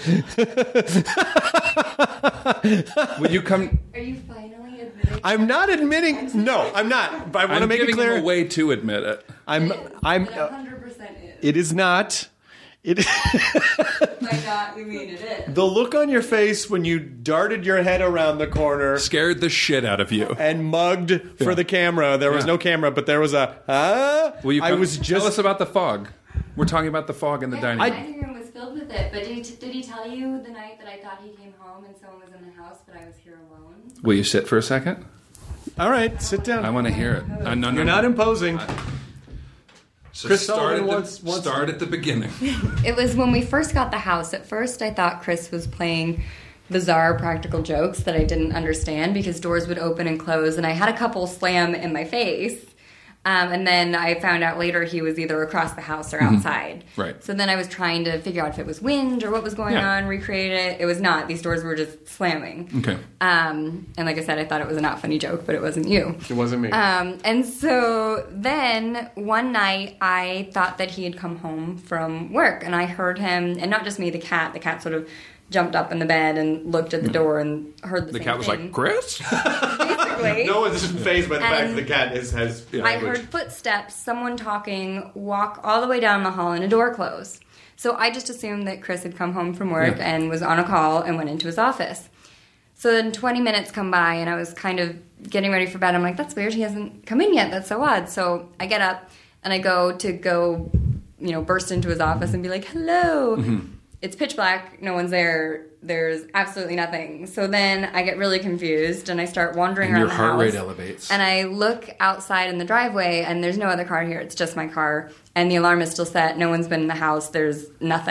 made. Will you come? Are you finally admitting? I'm not admitting. No, I'm not. But I want to I'm make it giving clear. him a way to admit it. I'm. I'm. It Uh, one hundred percent is. it is not. It. By not, we mean it is. The look on your face when you darted your head around the corner Scared the shit out of you. and mugged for Yeah. the camera. There was Yeah. no camera, but there was a. Ah. Will you I come, was tell just. us about the fog? We're talking about the fog in the dining The room. dining room was filled with it, but did he, did he tell you the night that I thought he came home and someone was in the house, but I was here alone? Will you sit for a second? All right, sit down. I want to hear it. Uh, no, no, You're no. not imposing. So Chris start Sullivan at the, wants- wants- start at the beginning. It was when we first got the house. At first, I thought Chris was playing bizarre practical jokes that I didn't understand because doors would open and close, and I had a couple slam in my face. Um, and then I found out later he was either across the house or outside. Right. So then I was trying to figure out if it was wind or what was going Yeah. on, recreate it. It was not. These doors were just slamming. Okay. Um, and like I said, I thought it was a not funny joke, but it wasn't you. It wasn't me. Um, and so then one night I thought that he had come home from work and I heard him, and not just me, the cat. The cat sort of jumped up in the bed and looked at the door and heard the, The same cat was thing. like, Chris? Basically. no one's fazed by the fact And that the cat is, has I language. heard footsteps, someone talking, walk all the way down the hall and a door close. So I just assumed that Chris had come home from work Yeah. and was on a call and went into his office. So then twenty minutes come by and I was kind of getting ready for bed. I'm like, that's weird. He hasn't come in yet. That's so odd. So I get up and I go to go, you know, burst into his office and be like, hello. Mm-hmm. It's pitch black. No one's there. There's absolutely nothing. So then I get really confused and I start wandering And around your the heart house. rate elevates. And I look outside in the driveway and there's no other car here. It's just my car. And the alarm is still set. No one's been in the house. There's nothing.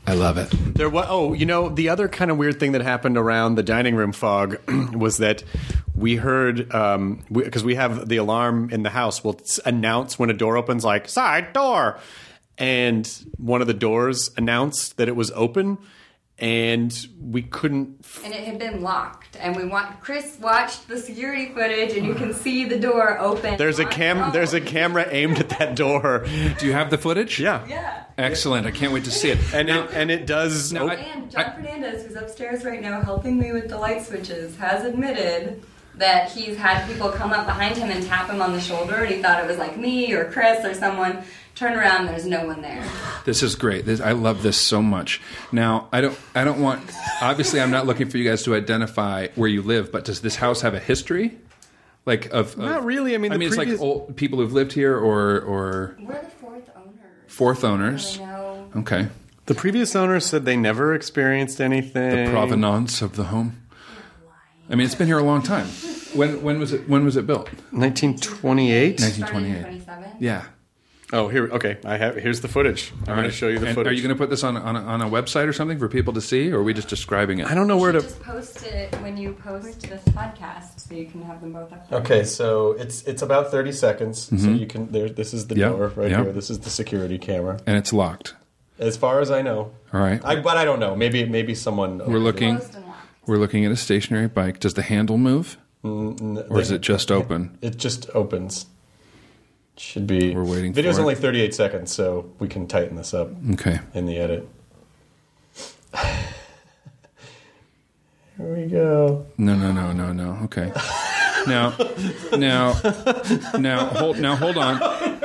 I love it. There was, oh, you know, the other kind of weird thing that happened around the dining room fog was that we heard, um, because we, we have the alarm in the house, will announce when a door opens, like, side door. And one of the doors announced that it was open, and we couldn't. F- and it had been locked. And we want Chris watched the security footage, and you can see the door open. There's a cam. There's a camera aimed at that door. Do you have the footage? Yeah. Yeah. Excellent. I can't wait to see it. And now, it, and it does. Now, op- I- And John Fernandez, who's upstairs right now helping me with the light switches, has admitted that he's had people come up behind him and tap him on the shoulder, and he thought it was like me or Chris or someone. Turn around, there's no one there. This is great. This, I love this so much. Now, I don't I don't want obviously I'm not looking for you guys to identify where you live, but does this house have a history? Like of, of Not really. I mean, I the mean previous- it's like old people who've lived here or or We're the fourth owners. fourth owners. I know. Okay. The previous owner said they never experienced anything. The provenance of the home. I mean, it's been here a long time. When when was it when was it built? nineteen twenty-eight. nineteen Started in twenty-eight. twenty-seven. Yeah. Oh, here. Okay, I have. Here's the footage. I'm going to show you the And footage. are you going to put this on on a, on a website or something for people to see, or are we just describing it? I don't know where You to. just post it when you post this podcast, so you can have them both up there. Okay, so it's it's about thirty seconds. So you can. There. This is the Yeah, door right yeah. here. This is the security camera. And it's locked. As far as I know. All right. I, but I don't know. Maybe maybe someone. We're looking. Closed and locked. We're looking at a stationary bike. Does the handle move, or is it just open? It just opens. Should be. We're waiting Video's for it. only thirty-eight seconds, so we can tighten this up Okay. in the edit. Here we go. No, no, no, no, no. Okay. Now, now, now, hold. Now, hold on.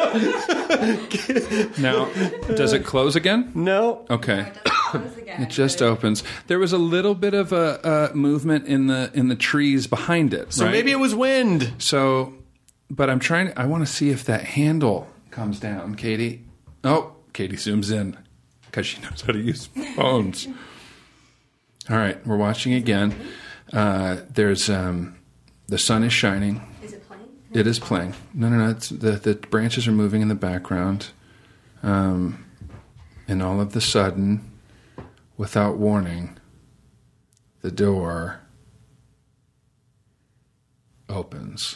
Now, does it close again? No. Okay. It doesn't close again. It just but opens. There was a little bit of a, a movement in the in the trees behind it. So right? maybe it was wind. So, but I'm trying. I want to see if that handle comes down, Katie. Oh, Katie zooms in because she knows how to use phones. All right, we're watching again. Uh, there's um, the sun is shining. Is it playing? It is playing. No, no, no. It's, the the branches are moving in the background, um, and all of the sudden, without warning, the door opens.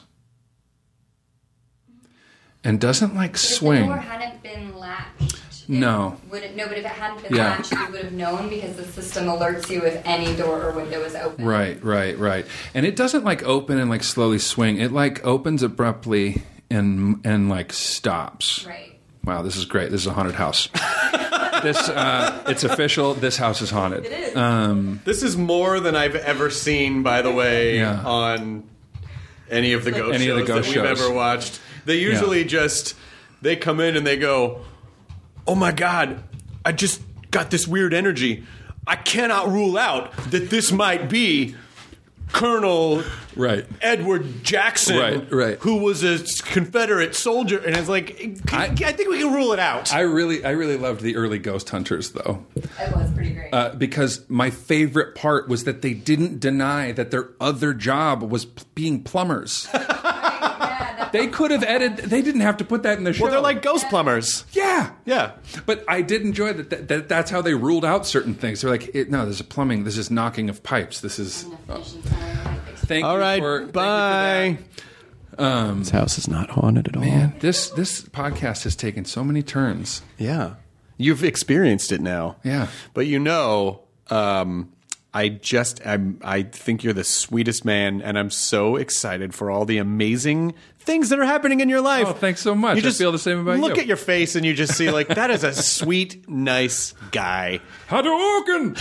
And doesn't like If swing. the door hadn't been latched, it No. would it, no, but if it hadn't been Yeah. latched, you would have known because the system alerts you if any door or window is open. Right, right, right. And it doesn't like open and like slowly swing. It like opens abruptly and and like stops. Right. Wow, this is great. This is a haunted house. This uh, it's official. This house is haunted. It is. Um, This is more than I've ever seen, by the way, Yeah. on any of the ghost Any of shows the ghost that we've shows. ever watched. They usually just they come in and they go, "Oh my god, I just got this weird energy. I cannot rule out that this might be Colonel right. Edward Jackson, Right, right. who was a Confederate soldier." And it's like, I, I think we can rule it out. I really, I really loved the early Ghost Hunters, though, It was pretty great. uh, because my favorite part was that they didn't deny that their other job was p- being plumbers. yeah, that, They could have edited. They didn't have to put that in the show. well, they're like ghost plumbers. yeah, Yeah. But I did enjoy that, that, that. That's how they ruled out certain things. They're like, it, no, there's a plumbing. This is knocking of pipes. This is. Thank All you right, for, thank you for bye. that. Um, This house is not haunted at all. man, this this podcast has taken so many turns. Yeah. You've experienced it now. Yeah. But you know, um, I just, I'm, I think you're the sweetest man, and I'm so excited for all the amazing things that are happening in your life. Oh, thanks so much. You I feel the same about look you. at your face, and you just see, like, that is a sweet, nice guy. Hadouken!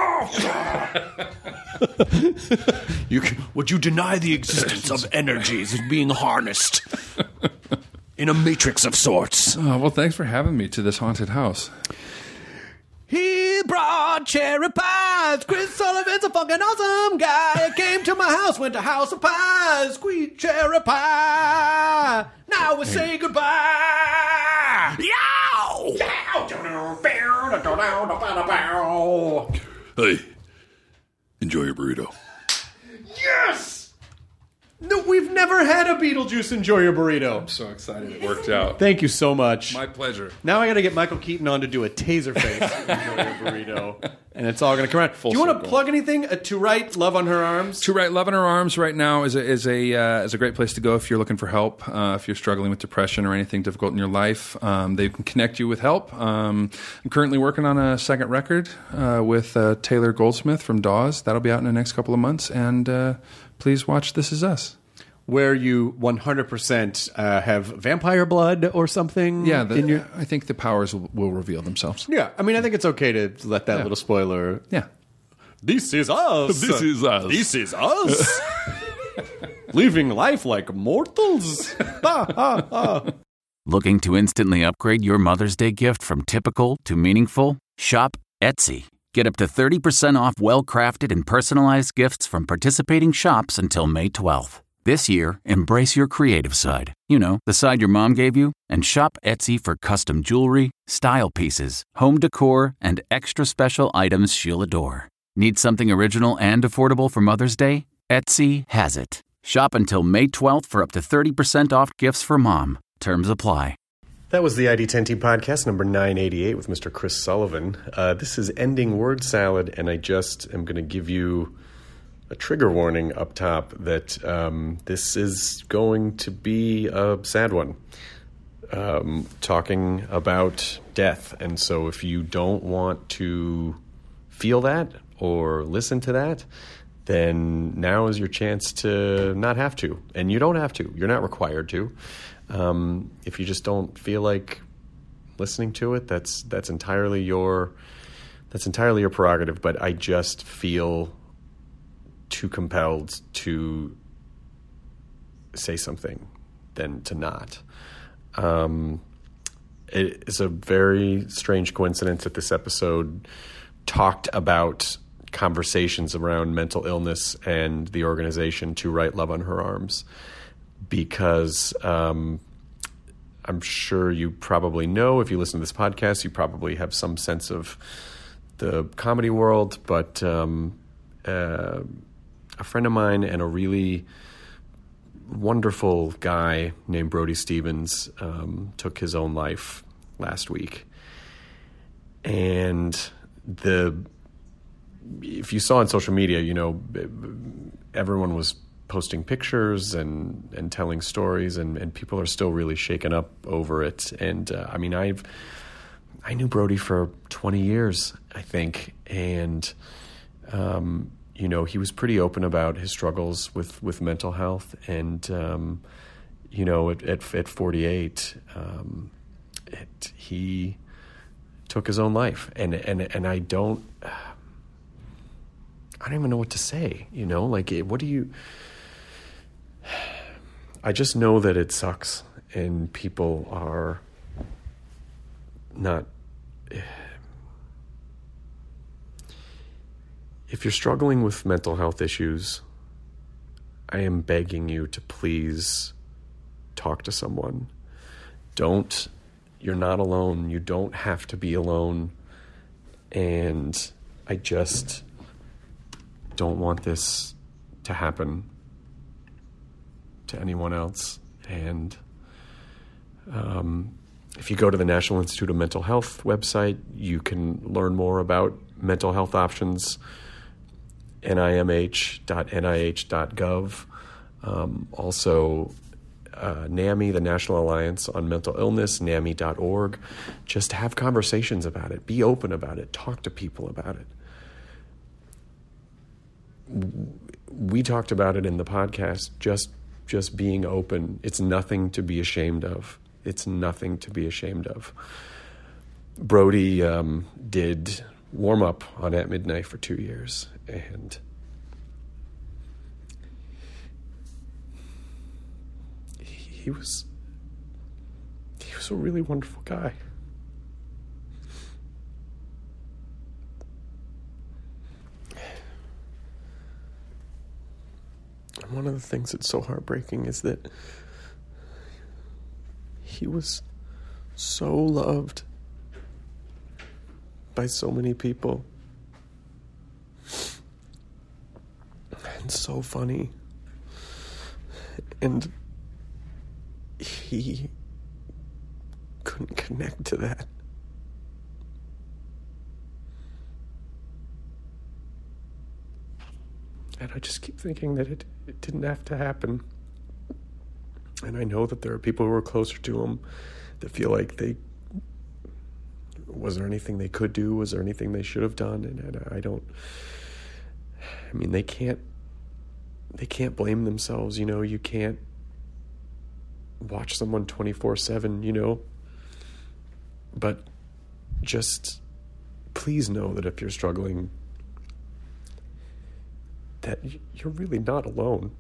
You can, would you deny the existence of energies being harnessed in a matrix of sorts? Oh, well, thanks for having me to this haunted house. He brought cherry pies. Chris Sullivan's a fucking awesome guy. Came to my house, went to House of Pies. Squeeze cherry pie. Now we say goodbye. Yow! Hey, enjoy your burrito. Yes! No, we've never had a Beetlejuice Enjoy Your Burrito. I'm so excited it worked out. Thank you so much. My pleasure. Now I got to get Michael Keaton on to do a taser face Enjoy Your Burrito, and it's all going to come around. Full do you want to circle. plug anything? Uh, to write Love on Her Arms? To Write Love in Her Arms right now is a is a uh, is a great place to go if you're looking for help. Uh, if you're struggling with depression or anything difficult in your life, um, they can connect you with help. Um, I'm currently working on a second record uh, with uh, Taylor Goldsmith from Dawes. That'll be out in the next couple of months. And uh, please watch This Is Us, where you one hundred percent uh, have vampire blood or something. Yeah, the, in your... I think the powers will, will reveal themselves. Yeah, I mean, I think it's okay to let that Yeah. little spoiler. Yeah. This is us. This is us. This is us. Living life like mortals. Ha, ha, ha. Looking to instantly upgrade your Mother's Day gift from typical to meaningful? Shop Etsy. Get up to thirty percent off well-crafted and personalized gifts from participating shops until May twelfth. This year, embrace your creative side. You know, the side your mom gave you. And shop Etsy for custom jewelry, style pieces, home decor, and extra special items she'll adore. Need something original and affordable for Mother's Day? Etsy has it. Shop until May twelfth for up to thirty percent off gifts for mom. Terms apply. That was the I D ten T podcast number nine eighty-eight with Mister Chris Sullivan. Uh, this is Ending Word Salad, and I just am going to give you a trigger warning up top that um, this is going to be a sad one. Um, talking about death, and so if you don't want to feel that or listen to that, then now is your chance to not have to. And you don't have to. You're not required to. Um, if you just don't feel like listening to it, that's that's entirely your that's entirely your prerogative. But I just feel too compelled to say something than to not. Um, it, it's a very strange coincidence that this episode talked about conversations around mental illness and the organization To Write Love on Her Arms, because um, I'm sure you probably know, if you listen to this podcast, you probably have some sense of the comedy world, but um, uh, a friend of mine and a really wonderful guy named Brody Stevens um, took his own life last week. And the if you saw on social media, you know, everyone was posting pictures and, and telling stories, and, and people are still really shaken up over it. And uh, I mean, I've I knew Brody for twenty years, I think, and um, you know, he was pretty open about his struggles with, with mental health. And um, you know, at at, at forty-eight, um, it, he took his own life, and and and I don't. I don't even know what to say, you know, like, what do you, I just know that it sucks, and people are not, if you're struggling with mental health issues, I am begging you to please talk to someone. Don't, you're not alone. You don't have to be alone. And I just don't want this to happen to anyone else. And um, if you go to the National Institute of Mental Health website, you can learn more about mental health options, N I M H dot N I H dot gov. Um, also, uh, NAMI, the National Alliance on Mental Illness, NAMI dot org. Just have conversations about it. Be open about it. Talk to people about it. We talked about it in the podcast, just just being open. It's nothing to be ashamed of. It's nothing to be ashamed of. Brody um, did warm up on At Midnight for two years, and he was he was a really wonderful guy. And one of the things that's so heartbreaking is that he was so loved by so many people, and so funny, And he couldn't connect to that. And I just keep thinking that it, it didn't have to happen. And I know that there are people who are closer to him that feel like they, was there anything they could do? Was there anything they should have done? And, and I don't, I mean, they can't, they can't blame themselves, you know, you can't watch someone twenty-four seven, you know, but just please know that if you're struggling, that you're really not alone.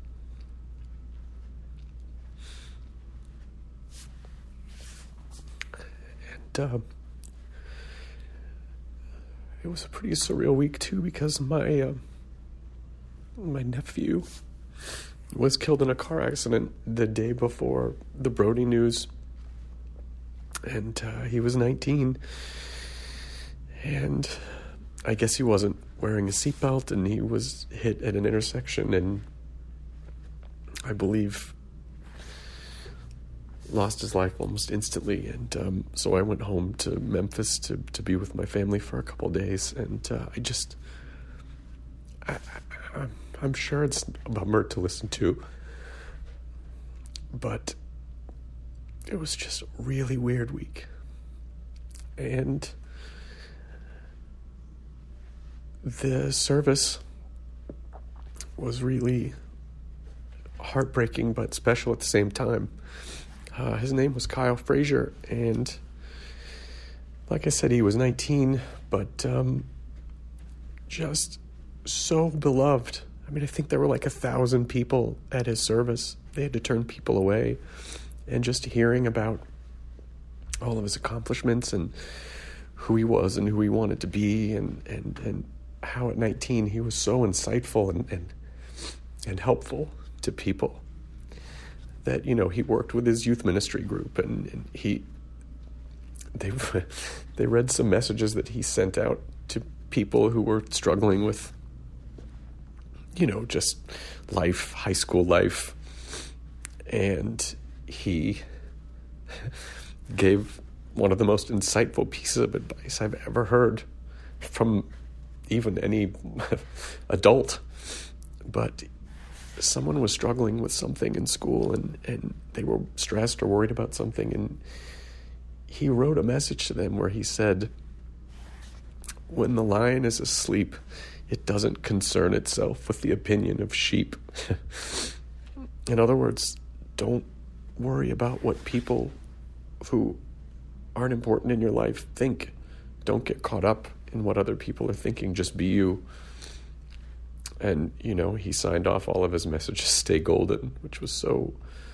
And uh, it was a pretty surreal week too, because my uh, my nephew was killed in a car accident the day before the Brody news, and uh, he was nineteen, and I guess he wasn't wearing a seatbelt, and he was hit at an intersection, and I believe lost his life almost instantly. And um, so I went home to Memphis to, to be with my family for a couple of days, and uh, I just, I, I, I'm sure it's a bummer to listen to, but it was just a really weird week. And the service was really heartbreaking but special at the same time. Uh, his name was Kyle Frazier, and like I said, he was nineteen, but um, just so beloved. I mean, I think there were like a thousand people at his service. They had to turn people away, and just hearing about all of his accomplishments and who he was and who he wanted to be, and and, and how at nineteen he was so insightful and, and and helpful to people, that, you know, he worked with his youth ministry group, and, and he they they read some messages that he sent out to people who were struggling with, you know, just life, high school life, and he gave one of the most insightful pieces of advice I've ever heard from even any adult. But someone was struggling with something in school, and, and they were stressed or worried about something, and he wrote a message to them where he said, "When the lion is asleep, it doesn't concern itself with the opinion of sheep." In other words, don't worry about what people who aren't important in your life think. Don't get caught up in what other people are thinking. Just be you. And, you know, he signed off all of his messages, "Stay golden," which was so,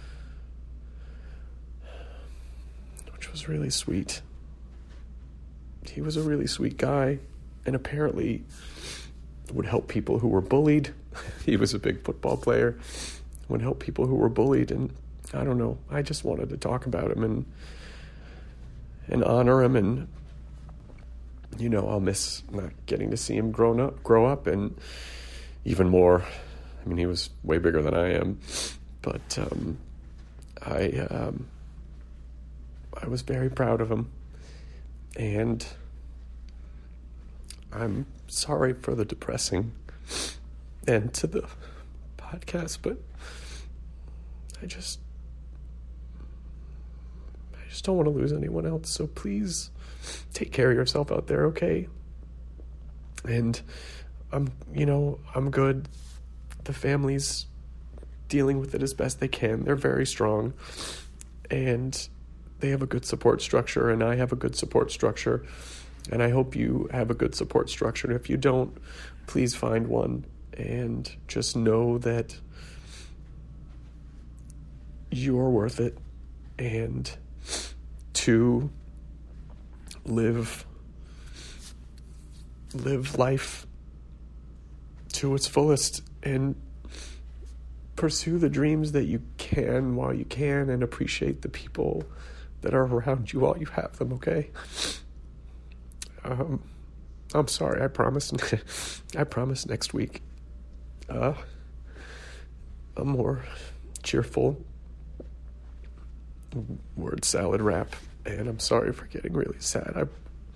which was really sweet. He was a really sweet guy, and apparently would help people who were bullied. He was a big football player, would help people who were bullied, and I don't know, I just wanted to talk about him and and honor him, and, you know, I'll miss not getting to see him grown up, grow up, and even more, I mean, he was way bigger than I am, but um, I um, I was very proud of him, and I'm sorry for the depressing end to the podcast, but I just, I just don't want to lose anyone else, so please take care of yourself out there, okay? And I'm, you know, I'm good. The family's dealing with it as best they can. They're very strong, and they have a good support structure, and I have a good support structure, and I hope you have a good support structure. And if you don't, please find one, and just know that you're worth it, and to live live life to its fullest, and pursue the dreams that you can while you can, and appreciate the people that are around you while you have them, okay? Um, I'm sorry, I promise, I promise next week, uh, a more cheerful word salad rap, and I'm sorry for getting really sad. I,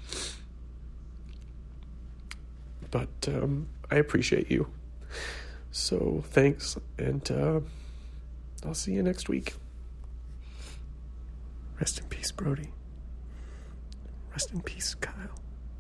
but um, I appreciate you. So thanks, and uh, I'll see you next week. Rest in peace, Brody. Rest in peace, Kyle.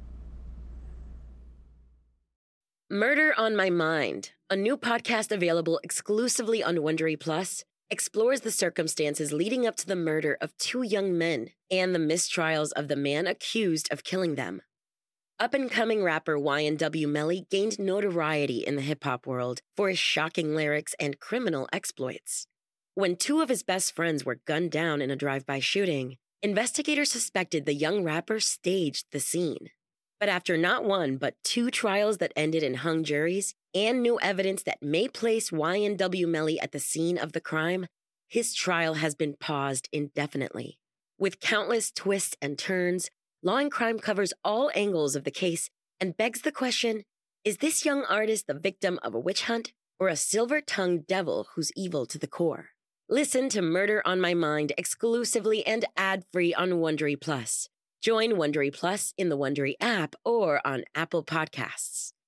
Murder on My Mind, a new podcast available exclusively on Wondery Plus, explores the circumstances leading up to the murder of two young men and the mistrials of the man accused of killing them. Up-and-coming rapper Y N W Melly gained notoriety in the hip-hop world for his shocking lyrics and criminal exploits. When two of his best friends were gunned down in a drive-by shooting, investigators suspected the young rapper staged the scene. But after not one but two trials that ended in hung juries and new evidence that may place Y N W Melly at the scene of the crime, his trial has been paused indefinitely. With countless twists and turns, Law and Crime covers all angles of the case and begs the question, is this young artist the victim of a witch hunt or a silver-tongued devil who's evil to the core? Listen to Murder on My Mind exclusively and ad-free on Wondery Plus. Join Wondery Plus in the Wondery app or on Apple Podcasts.